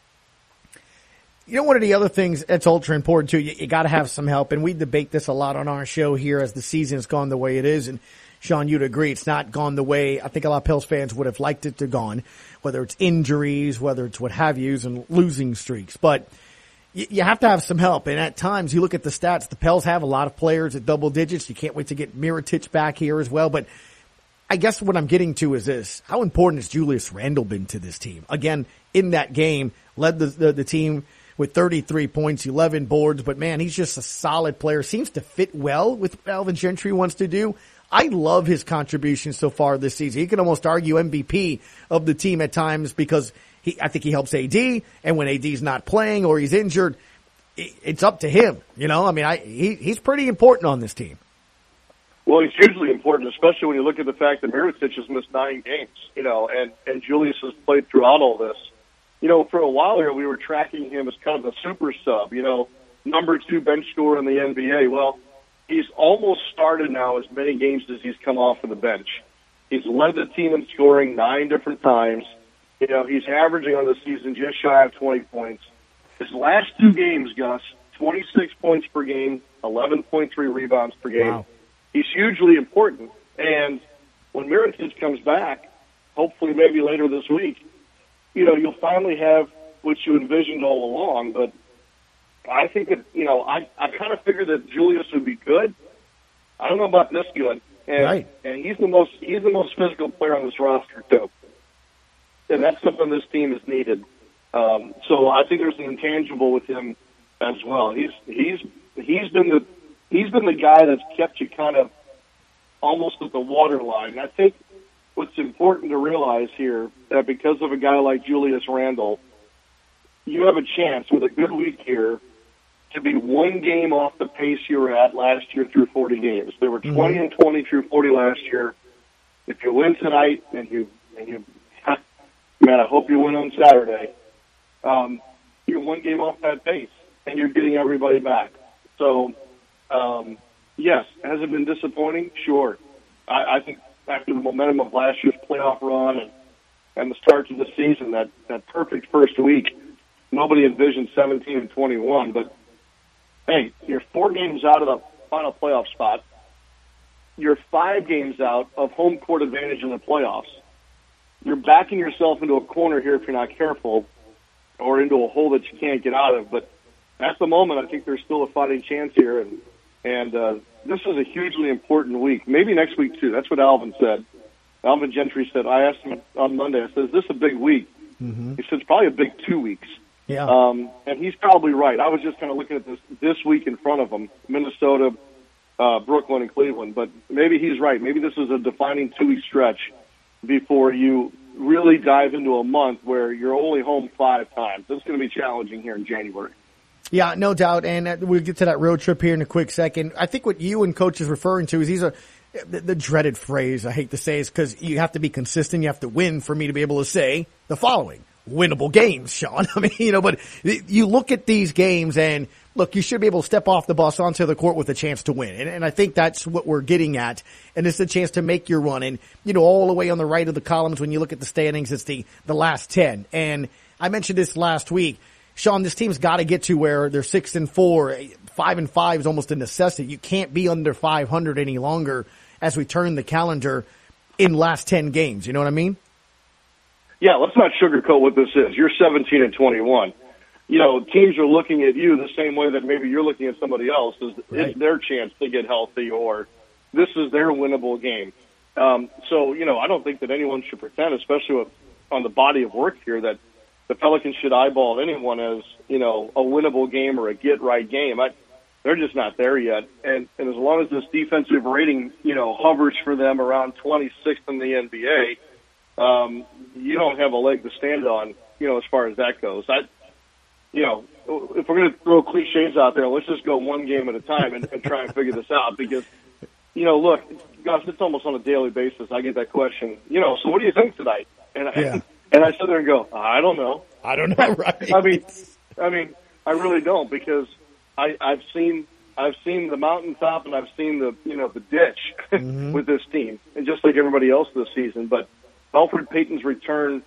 You know, one of the other things that's ultra important, too, you, you got to have some help. And we debate this a lot on our show here as the season's gone the way it is. And, Sean, you'd agree it's not gone the way I think a lot of Pels fans would have liked it to gone, whether it's injuries, whether it's what have yous, and losing streaks. But you, you have to have some help. And at times, you look at the stats, the Pels have a lot of players at double digits. You can't wait to get Mirotic back here as well. But I guess what I'm getting to is this. How important has Julius Randle been to this team? Again, in that game, led the, the, the team with thirty-three points, eleven boards. But, man, he's just a solid player. Seems to fit well with what Alvin Gentry wants to do. I love his contributions so far this season. He can almost argue M V P of the team at times because he, I think he helps A D, and when A D's not playing or he's injured, it's up to him. You know, I mean, I, he, he's pretty important on this team. Well, he's hugely important, especially when you look at the fact that Mirotic has missed nine games, you know, and, and Julius has played throughout all this. You know, for a while here, we were tracking him as kind of a super sub, you know, number two bench scorer in the N B A. Well, he's almost started now as many games as he's come off of the bench. He's led the team in scoring nine different times. You know, he's averaging on the season just shy of twenty points. His last two games, Gus, twenty-six points per game, eleven point three rebounds per game. Wow. He's hugely important. And when Mirotic comes back, hopefully maybe later this week, you know, you'll finally have what you envisioned all along. But I think that, you know, I, I kind of figured that Julius would be good. I don't know about this good. And, right. and he's the most he's the most physical player on this roster, too. And that's something this team has needed. Um, so I think there's an intangible with him as well. He's he's he's been the he's been the guy that's kept you kind of almost at the waterline. And I think what's important to realize here that because of a guy like Julius Randle, you have a chance with a good week here to be one game off the pace you were at last year through forty games. They were twenty mm-hmm. and twenty through forty last year. If you win tonight and you and you man, I hope you win on Saturday. Um, you're one game off that pace, and you're getting everybody back. So, um, yes, has it been disappointing? Sure. I, I think after the momentum of last year's playoff run and, and the start to the season, that, that perfect first week, nobody envisioned seventeen and twenty-one. But, hey, you're four games out of the final playoff spot. You're five games out of home court advantage in the playoffs. You're backing yourself into a corner here if you're not careful, or into a hole that you can't get out of. But at the moment, I think there's still a fighting chance here, and and uh, this is a hugely important week. Maybe next week, too. That's what Alvin said. Alvin Gentry said, I asked him on Monday, I said, is this a big week? Mm-hmm. He said, it's probably a big two weeks. Yeah. Um, and he's probably right. I was just kind of looking at this this week in front of him, Minnesota, uh, Brooklyn, and Cleveland. But maybe he's right. Maybe this is a defining two-week stretch before you really dive into a month where you're only home five times. It's going to be challenging here in January. Yeah, no doubt. And uh, we'll get to that road trip here in a quick second. I think what you and Coach is referring to is these are the, the dreaded phrase, I hate to say, is because you have to be consistent. You have to win for me to be able to say the following. Winnable games, Sean. I mean, you know, but you look at these games and look, you should be able to step off the bus onto the court with a chance to win. And, and I think that's what we're getting at. And it's a chance to make your run. And, you know, all the way on the right of the columns, when you look at the standings, it's the, the last ten. And I mentioned this last week. Sean, this team's got to get to where they're six and four, five and five is almost a necessity. You can't be under five hundred any longer as we turn the calendar in last ten games. You know what I mean? Yeah, let's not sugarcoat what this is. You're seventeen and twenty-one. You know, teams are looking at you the same way that maybe you're looking at somebody else. Is Right. It's their chance to get healthy, or this is their winnable game. Um, so, you know, I don't think that anyone should pretend, especially with, on the body of work here, that the Pelicans should eyeball anyone as, you know, a winnable game or a get-right game. I, they're just not there yet. And, and as long as this defensive rating, you know, hovers for them around twenty-sixth in the N B A, Um, you don't have a leg to stand on, you know, as far as that goes. I, you know, if we're going to throw cliches out there, let's just go one game at a time and, and try and figure this out because, you know, look, gosh, it's almost on a daily basis. I get that question, you know, so what do you think tonight? And I, Yeah. and I sit there and go, I don't know. I don't know, right? I mean, I mean, I really don't because I, I've seen, I've seen the mountaintop and I've seen the, you know, the ditch Mm-hmm. with this team, and just like everybody else this season, but Alfred Payton's return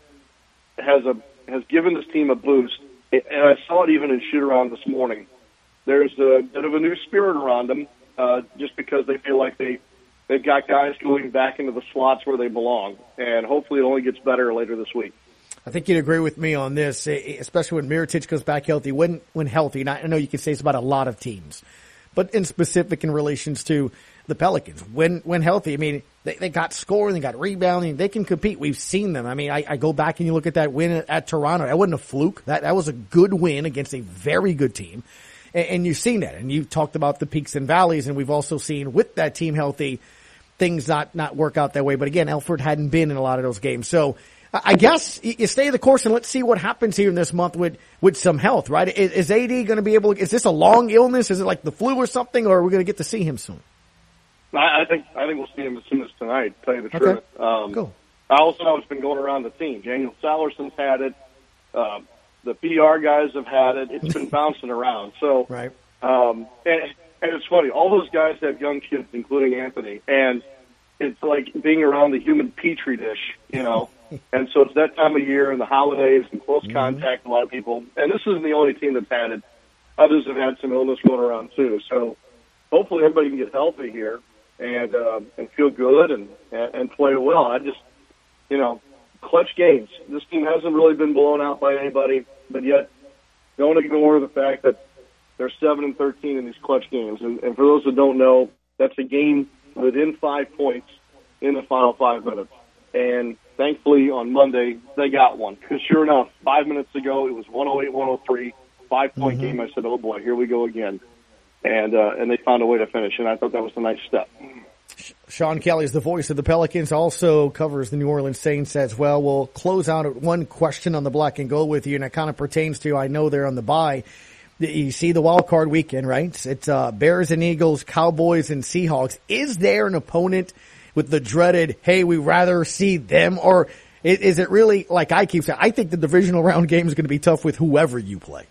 has a has given this team a boost, and I saw it even in shoot-around this morning. There's a bit of a new spirit around them, uh, just because they feel like they, they've got guys going back into the slots where they belong, and hopefully it only gets better later this week. I think you'd agree with me on this, especially when Mirotic goes back healthy. When when healthy, and I know you can say it's about a lot of teams, but in specific in relations to the Pelicans, when when healthy, I mean, they, they got scoring, they got rebounding, they can compete. We've seen them. I mean, I, I go back and you look at that win at, at Toronto. That wasn't a fluke. That that was a good win against a very good team, and, and you've seen that. And you've talked about the peaks and valleys, and we've also seen with that team healthy, things not not work out that way. But again, Alfred hadn't been in a lot of those games, so I guess you stay the course and let's see what happens here in this month with, with some health, right? Is, is A D going to be able to, is this a long illness? Is it like the flu or something, or are we going to get to see him soon? I, I think I think we'll see him as soon as tonight, to tell you the Okay. truth. Um, Cool. I also know it's been going around the team. Daniel Salerson's had it. Um, the P R guys have had it. It's been bouncing around. So, right. um, and, and it's funny. All those guys have young kids, including Anthony, and it's like being around the human petri dish, you know. And so it's that time of year and the holidays and close Mm-hmm. contact with a lot of people. And this isn't the only team that's had it. Others have had some illness going around too. So hopefully everybody can get healthy here and uh, and feel good and, and play well. I just, you know, clutch games. This team hasn't really been blown out by anybody, but yet don't ignore the fact that they're seven and thirteen in these clutch games. And, and for those that don't know, that's a game within five points in the final five minutes. And thankfully, on Monday, they got one. Because sure enough, five minutes ago, it was one oh eight one oh three, five-point Mm-hmm. game. I said, oh, boy, here we go again. And uh, and they found a way to finish, and I thought that was a nice step. Sean Kelly is the voice of the Pelicans, also covers the New Orleans Saints as well. We'll close out at one question on the black and gold with you, and it kind of pertains to, I know they're on the bye. You see the wild card weekend, right? It's uh, Bears and Eagles, Cowboys and Seahawks. Is there an opponent with the dreaded, hey, we rather see them, or is, is it really, like I keep saying, I think the divisional round game is going to be tough with whoever you play.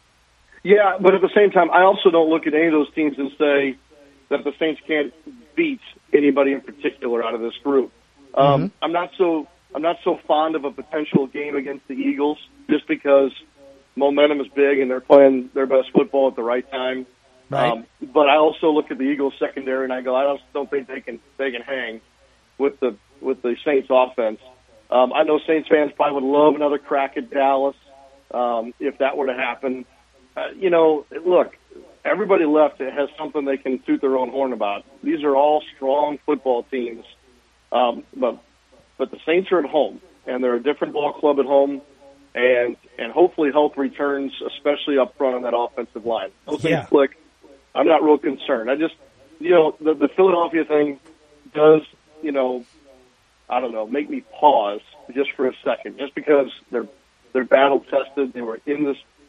Yeah, but at the same time, I also don't look at any of those teams and say that the Saints can't beat anybody in particular out of this group. Um, Mm-hmm. I'm not so I'm not so fond of a potential game against the Eagles just because momentum is big and they're playing their best football at the right time. Right. Um, but I also look at the Eagles secondary and I go, I just don't think they can they can hang with the with the Saints offense. Um, I know Saints fans probably would love another crack at Dallas um, if that were to happen. Uh, you know, look, everybody left has something they can toot their own horn about. These are all strong football teams, um, but but the Saints are at home and they're a different ball club at home. And and hopefully health returns, especially up front on that offensive line. Those things Yeah. click. I'm not real concerned. I just, you know, the, the Philadelphia thing does, you know, I don't know, make me pause just for a second, just because they're they're battle tested. They were in this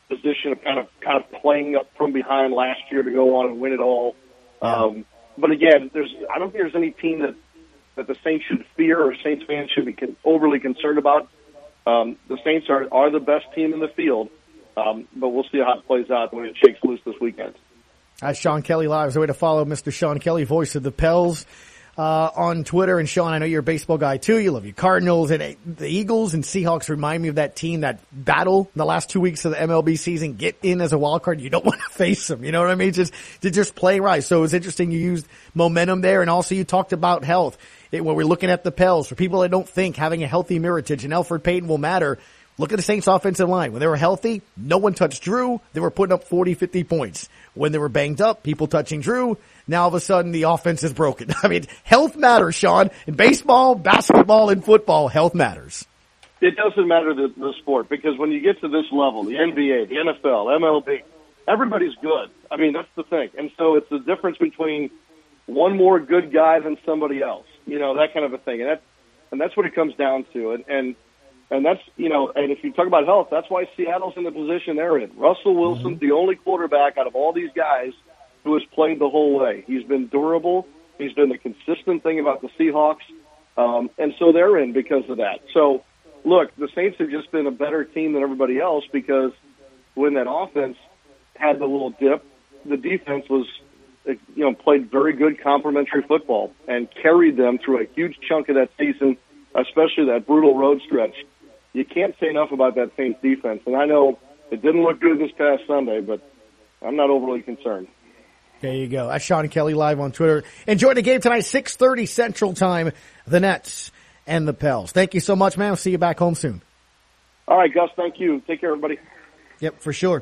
position of kind of kind of playing up from behind last year to go on and win it all. Um, but again, there's I don't think there's any team that, that the Saints should fear or Saints fans should be con- overly concerned about. Um, the Saints are, are the best team in the field, um, but we'll see how it plays out when it shakes loose this weekend. That's Sean Kelly Live. Is a way to follow Mister Sean Kelly, voice of the Pels, uh, on Twitter. And Sean, I know you're a baseball guy too. You love your Cardinals, and the Eagles and Seahawks remind me of that team that battle in the last two weeks of the M L B season, get in as a wild card. You don't want to face them. You know what I mean? Just to just play right. So it's interesting you used momentum there, and also you talked about health. It, when we're looking at the Pels, for people that don't think having a healthy Mirotić and Elfrid Payton will matter, look at the Saints offensive line. When they were healthy, no one touched Drew. They were putting up forty, fifty points. When they were banged up, people touching Drew. Now all of a sudden the offense is broken. I mean, health matters, Sean. In baseball, basketball, and football, health matters. It doesn't matter the, the sport, because when you get to this level, the N B A, the N F L, M L B, everybody's good. I mean, that's the thing. And so it's the difference between one more good guy than somebody else, you know, that kind of a thing. And that's, and that's what it comes down to. And, and, and that's, you know, and if you talk about health, that's why Seattle's in the position they're in. Russell Wilson's mm-hmm. the only quarterback out of all these guys who has played the whole way. He's been durable. He's been the consistent thing about the Seahawks. Um, and so they're in because of that. So, look, the Saints have just been a better team than everybody else, because when that offense had the little dip, the defense was, you know, played very good complementary football and carried them through a huge chunk of that season, especially that brutal road stretch. You can't say enough about that Saints defense. And I know it didn't look good this past Sunday, but I'm not overly concerned. There you go. That's Sean Kelly Live on Twitter. Enjoy the game tonight, six thirty Central Time, the Nets and the Pels. Thank you so much, man. I'll see you back home soon. All right, Gus. Thank you. Take care, everybody. Yep, for sure.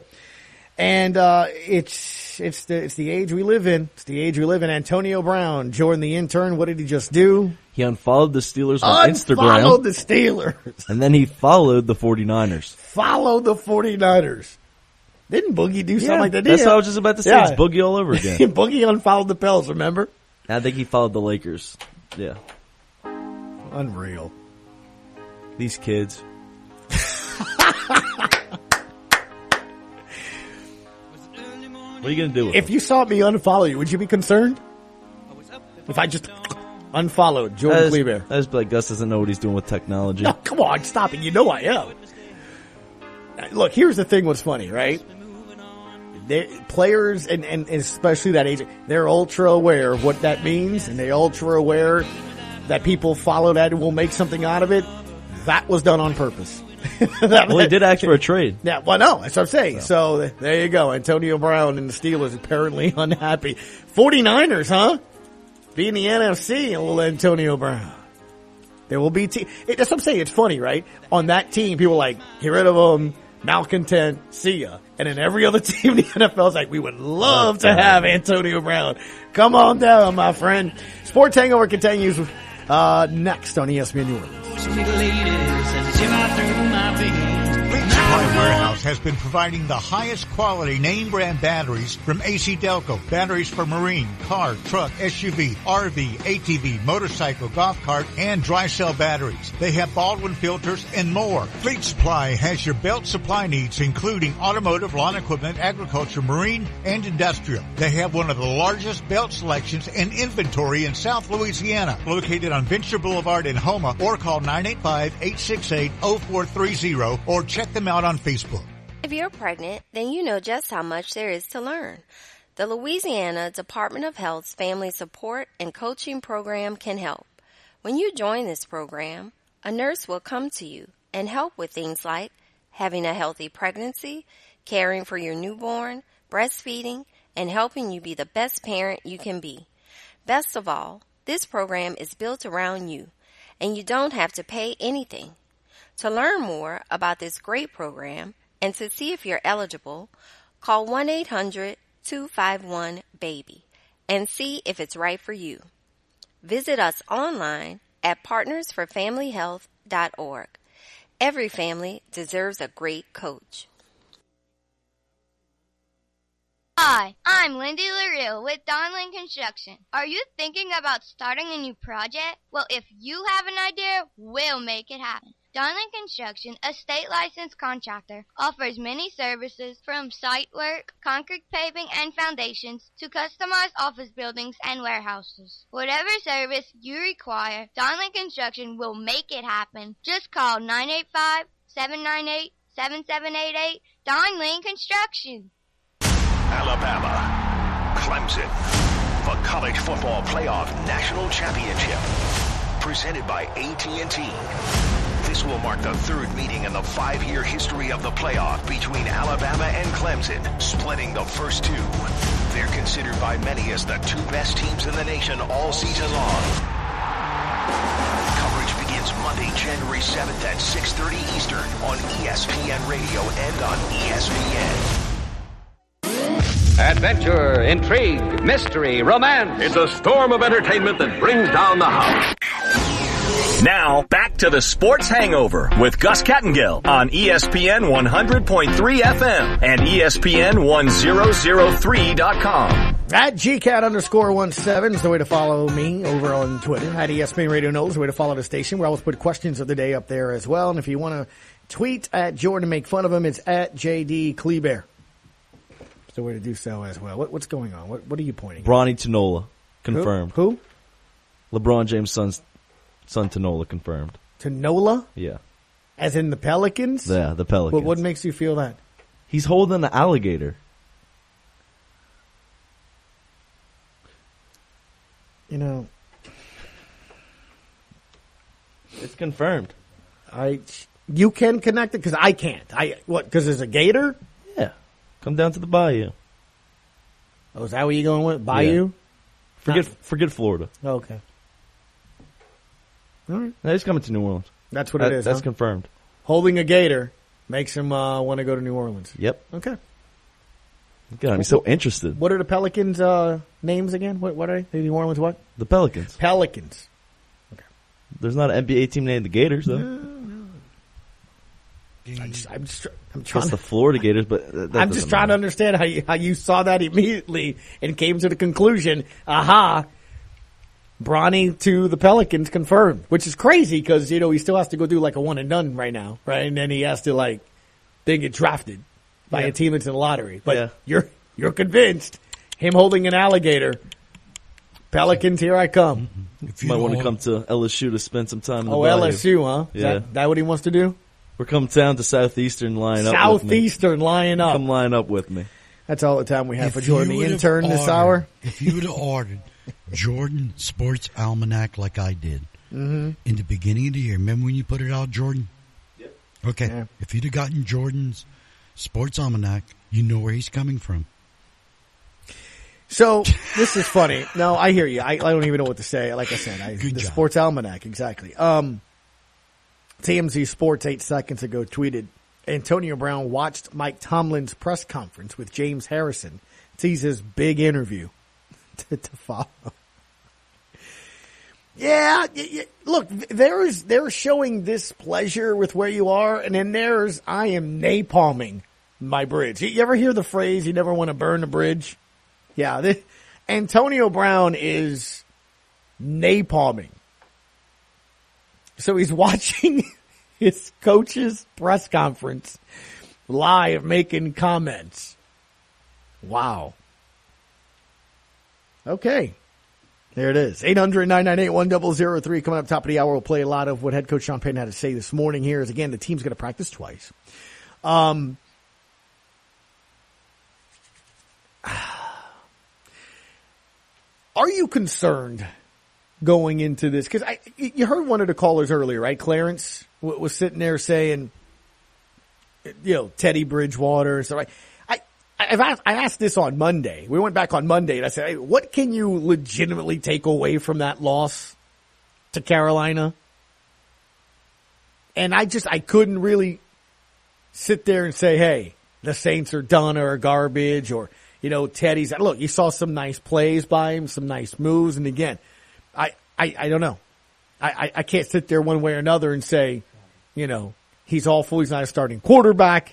And uh it's it's the it's the age we live in. It's the age we live in. Antonio Brown, Jordan the intern. What did he just do? He unfollowed the Steelers on Instagram. Unfollowed the Steelers. And then he followed the 49ers. Followed the 49ers. Didn't Boogie do something yeah, like that? That's what what I was just about to say. Yeah. It's Boogie all over again. Boogie unfollowed the Pels, remember? I think he followed the Lakers. Yeah. Unreal. These kids. What are you going to do with If them? you saw me unfollow you, would you be concerned? If I just unfollowed Jordan Kleber. I just be like, Gus doesn't know what he's doing with technology. No, come on, stop it. You know I am. Look, here's the thing what's funny, right? They, players, and, and especially that age, they're ultra aware of what that means, and they're ultra aware that people follow that and will make something out of it. That was done on purpose. that, well, he did ask for a trade. Yeah, well, no, that's what I'm saying. So. so there you go. Antonio Brown and the Steelers apparently unhappy. 49ers, huh? Be in the N F C, a little Antonio Brown. There will be te- it, that's what I'm saying. It's funny, right? On that team, people are like, get rid of him, malcontent, see ya. And then every other team in the N F L is like, we would love to have Antonio Brown. Come on down, my friend. Sports Hangover continues uh, next on E S P N New Orleans. Fleet Supply Warehouse has been providing the highest quality name brand batteries from A C Delco. Batteries for marine, car, truck, S U V, R V, A T V, motorcycle, golf cart, and dry cell batteries. They have Baldwin filters and more. Fleet Supply has your belt supply needs, including automotive, lawn equipment, agriculture, marine, and industrial. They have one of the largest belt selections and inventory in South Louisiana, located on Venture Boulevard in Houma, or call nine eight five, eight six eight, zero four three zero or check them out on Facebook. If you're pregnant, then you know just how much there is to learn. The Louisiana Department of Health's Family Support and Coaching Program can help. When you join this program, a nurse will come to you and help with things like having a healthy pregnancy, caring for your newborn, breastfeeding, and helping you be the best parent you can be. Best of all, this program is built around you, and you don't have to pay anything. To learn more about this great program and to see if you're eligible, call one eight hundred, two five one, BABY and see if it's right for you. Visit us online at partners for family health dot org. Every family deserves a great coach. Hi, I'm Lindy LaRue with Donlin Construction. Are you thinking about starting a new project? Well, if you have an idea, we'll make it happen. Donlin Construction, a state licensed contractor, offers many services from site work, concrete paving and foundations to customized office buildings and warehouses. Whatever service you require, Donlin Construction will make it happen. Just call nine eight five, seven nine eight, seven seven eight eight, Donlin Construction. Alabama, Clemson, the College Football Playoff National Championship, presented by A T and T. This will mark the third meeting in the five-year history of the playoff between Alabama and Clemson, splitting the first two. They're considered by many as the two best teams in the nation all season long. Coverage begins Monday, January seventh at six thirty Eastern on E S P N Radio and on E S P N. Adventure, intrigue, mystery, romance. It's a storm of entertainment that brings down the house. Now, back to the Sports Hangover with Gus Kattengill on E S P N one hundred point three F M and E S P N one thousand three dot com. At G Cat underscore one seven is the way to follow me over on Twitter. At E S P N Radio Knows is the way to follow the station. We always put questions of the day up there as well. And if you want to tweet at Jordan and make fun of him, it's at J D Kleber. It's the way to do so as well. What, what's going on? What, what are you pointing at? Bronny Tanola, confirmed. Who? Who? LeBron James' son's son Tanola, confirmed. Tanola? Yeah. As in the Pelicans? Yeah, the Pelicans. What, what makes you feel that? He's holding the alligator. You know, it's confirmed. I, you can connect it because I can't. I what? Because there's a gator. Yeah, come down to the bayou. Oh, is that what you're going with? Bayou? Yeah. Forget, Not, forget Florida. Oh, okay. All right. No, he's coming to New Orleans. That's what that, it is. That's huh? confirmed. Holding a gator makes him uh, want to go to New Orleans. Yep. Okay. God, I'm so interested. What are the Pelicans' uh, names again? What, what are they? New Orleans what? The Pelicans. Pelicans. Okay. There's not an N B A team named the Gators, though. No, no. I'm just, I'm just, I'm trying. That's to, the Florida Gators, but that I'm just trying matter. to understand how you, how you saw that immediately and came to the conclusion. Aha. Bronny to the Pelicans confirmed, which is crazy because, you know, he still has to go do like a one and done right now, right? And then he has to like, then get drafted by yeah. a team that's in the lottery. But yeah. you're, you're convinced him holding an alligator. Pelicans, here I come. If you might want to come to L S U to spend some time in the Oh, bayou. L S U, huh? Is yeah. that, that what he wants to do? We're coming down to Southeastern line up Southeastern line up. Come line up with me. That's all the time we have if for Jordan, the intern ordered, this hour. If you would have ordered Jordan Sports Almanac like I did mm-hmm. in the beginning of the year, remember when you put it out, Jordan? Yep. Okay. Yeah. If you'd have gotten Jordan's Sports Almanac, you know where he's coming from. So, this is funny. No, I hear you. I, I don't even know what to say. Like I said, I, the job. Sports Almanac, exactly. Um, T M Z Sports eight seconds ago tweeted, Antonio Brown watched Mike Tomlin's press conference with James Harrison. Sees his big interview to, to follow. Yeah, y- y- look, there's, they're showing this pleasure with where you are, and then there's, I am napalming my bridge. You, you ever hear the phrase, you never want to burn a bridge? Yeah, this, Antonio Brown is napalming. So he's watching his coach's press conference live, making comments. Wow. Okay. There it is. eight hundred, nine nine eight, one zero zero three. Coming up top of the hour, we'll play a lot of what head coach Sean Payton had to say this morning here. Is again, the team's going to practice twice. Um, are you concerned going into this? Because I, you heard one of the callers earlier, right? Clarence w- was sitting there saying, you know, Teddy Bridgewater. So I, I, I've asked, I asked this on Monday. We went back on Monday and I said, hey, what can you legitimately take away from that loss to Carolina? And I just, I couldn't really sit there and say, hey, the Saints are done or garbage or, you know, Teddy's, look, you saw some nice plays by him, some nice moves. And again, I, I, I don't know. I, I, I can't sit there one way or another and say, you know, he's awful. He's not a starting quarterback.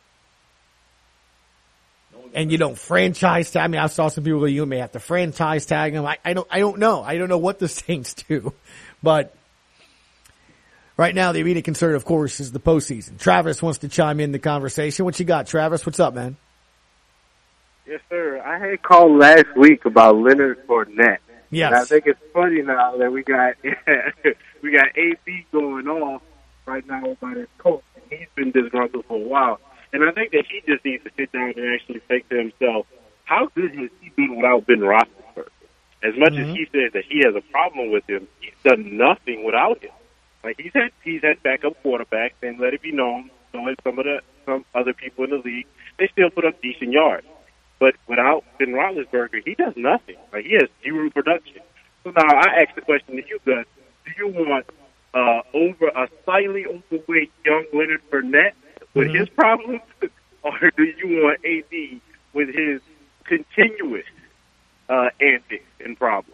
And you don't franchise tag. I mean, I saw some people go, you may have to franchise tag him. I, I don't, I don't know. I don't know what the Saints do, but Right now, the immediate concern, of course, is the postseason. Travis wants to chime in the conversation. What you got, Travis? What's up, man? Yes, sir. I had called last week about Leonard Fournette. Yes. And I think it's funny now that we got we got A B going off right now about his coach. He's been disgruntled for a while. And I think that he just needs to sit down and actually think to himself, how good has he been without Ben Roethlisberger? As much mm-hmm. as he says that he has a problem with him, he's done nothing without him. Like he's had he's had backup quarterbacks, and let it be known, so as some of the some other people in the league, they still put up decent yards. But without Ben Roethlisberger, he does nothing. Like he has zero production. So now I ask the question to you, Gus: do you want uh, over a slightly overweight young Leonard Fournette with mm-hmm. his problems, or do you want A D with his continuous uh, antics and problems?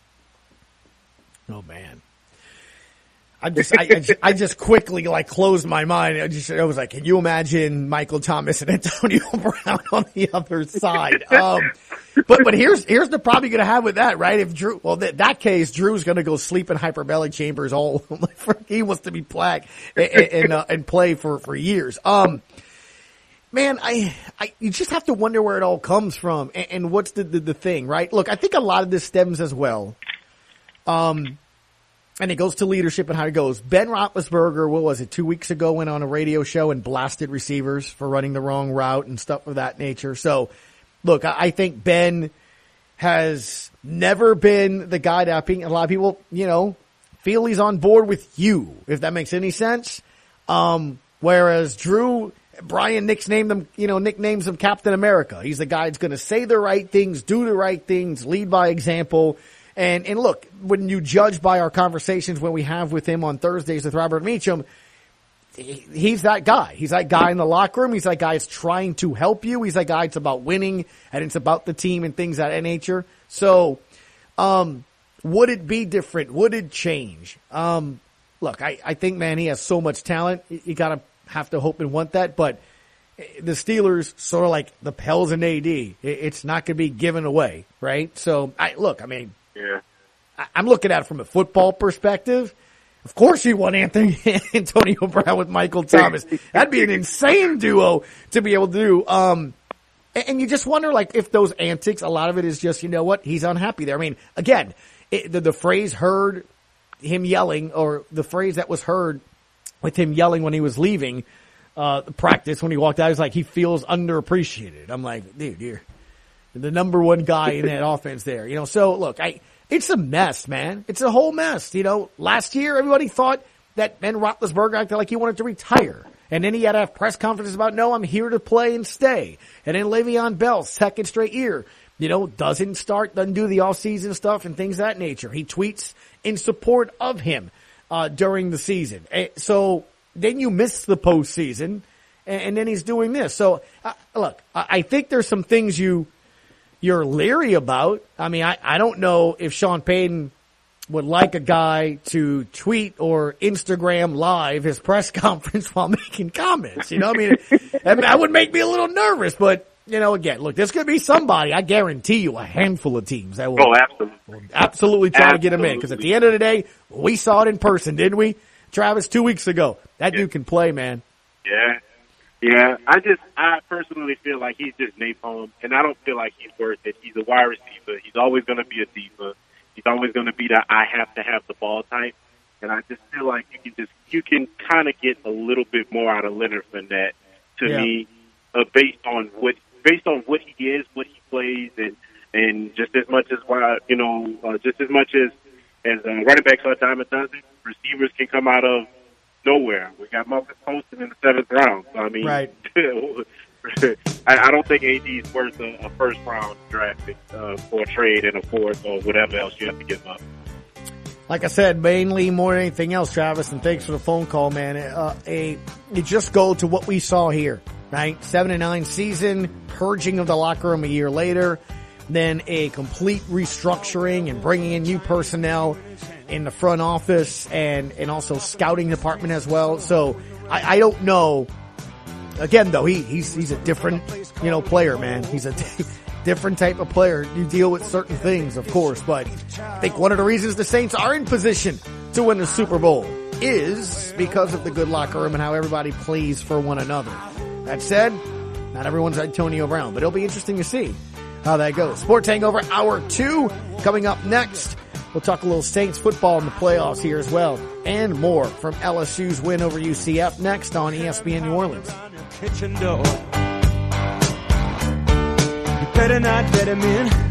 Oh man. I just, I, I just, I just quickly like closed my mind. I just, I was like, can you imagine Michael Thomas and Antonio Brown on the other side? Um, but, but here's, here's the problem you're going to have with that, right? If Drew, well, th- that case, Drew's going to go sleep in hyperbaric chambers all, he wants to be black and, and, uh, and play for, for years. Um, man, I, I, you just have to wonder where it all comes from and, and what's the, the, the thing, right? Look, I think a lot of this stems as well. Um, And it goes to leadership and how it goes. Ben Roethlisberger, what was it, two weeks ago, went on a radio show and blasted receivers for running the wrong route and stuff of that nature. So, look, I think Ben has never been the guy that I think a lot of people, you know, feel he's on board with you, if that makes any sense. Um, whereas Drew, Brian nicknamed him, you know, nicknames him Captain America. He's the guy that's going to say the right things, do the right things, lead by example. And, and look, when you judge by our conversations when we have with him on Thursdays with Robert Meacham, he, he's that guy. He's that guy in the locker room. He's that guy that's trying to help you. He's that guy that's about winning and it's about the team and things of that nature. So, um, would it be different? Would it change? Um, look, I, I think, man, he has so much talent. You gotta have to hope and want that, but the Steelers, sort of like the Pels and A D, it's not going to be given away, right? So, I look, I mean, yeah, I'm looking at it from a football perspective. Of course you want Anthony Antonio Brown with Michael Thomas. That'd be an insane duo to be able to do. Um, and you just wonder, like, if those antics, a lot of it is just, you know what, he's unhappy there. I mean, again, it, the, the phrase heard him yelling, or the phrase that was heard with him yelling when he was leaving uh, the practice, when he walked out, he was like, he feels underappreciated. I'm like, dude, you're the number one guy in that offense there. You know, so look, I, it's a mess, man. It's a whole mess. You know, last year everybody thought that Ben Roethlisberger acted like he wanted to retire. And then he had to have press conferences about, no, I'm here to play and stay. And then Le'Veon Bell, second straight year, you know, doesn't start, doesn't do the offseason stuff and things of that nature. He tweets in support of him, uh, during the season. And so then you miss the postseason and, and then he's doing this. So, uh, look, I, I think there's some things you, you're leery about. I mean, I, I don't know if Sean Payton would like a guy to tweet or Instagram live his press conference while making comments. You know, I mean, it, that would make me a little nervous. But, you know, again, look, there's going to be somebody, I guarantee you, a handful of teams that will, oh, absolutely. will absolutely try absolutely. to get him in. Because at the end of the day, we saw it in person, didn't we, Travis, two weeks ago? That yeah. dude can play, man. Yeah. Yeah, I just, I personally feel like he's just napalm, and I don't feel like he's worth it. He's a wide receiver. He's always going to be a diva. He's always going to be that I have to have the ball type. And I just feel like you can just, you can kind of get a little bit more out of Leonard Fournette, to yeah. me, uh, based on what, based on what he is, what he plays, and, and just as much as why, you know, uh, just as much as, as uh, running backs are a dime a dozen, receivers can come out of nowhere. We got Marcus Poston in the seventh round. So, I mean, right. I, I don't think A D is worth a, a first round draft pick uh, for a trade and a fourth or whatever else you have to give up. Like I said, mainly more than anything else, Travis, and thanks for the phone call, man. Uh, a, you just go to what we saw here, right? Seven and nine season, purging of the locker room a year later, then a complete restructuring and bringing in new personnel in the front office and, and also scouting department as well. So I, I don't know. Again, though, he, he's, he's a different, you know, player, man. He's a different type of player. You deal with certain things, of course, but I think one of the reasons the Saints are in position to win the Super Bowl is because of the good locker room and how everybody plays for one another. That said, not everyone's Antonio Brown, but it'll be interesting to see how that goes. Sports Hangover Hour two coming up next. We'll talk a little Saints football in the playoffs here as well, and more from L S U's win over U C F next on E S P N New Orleans. Kitchen door. You better not let him in.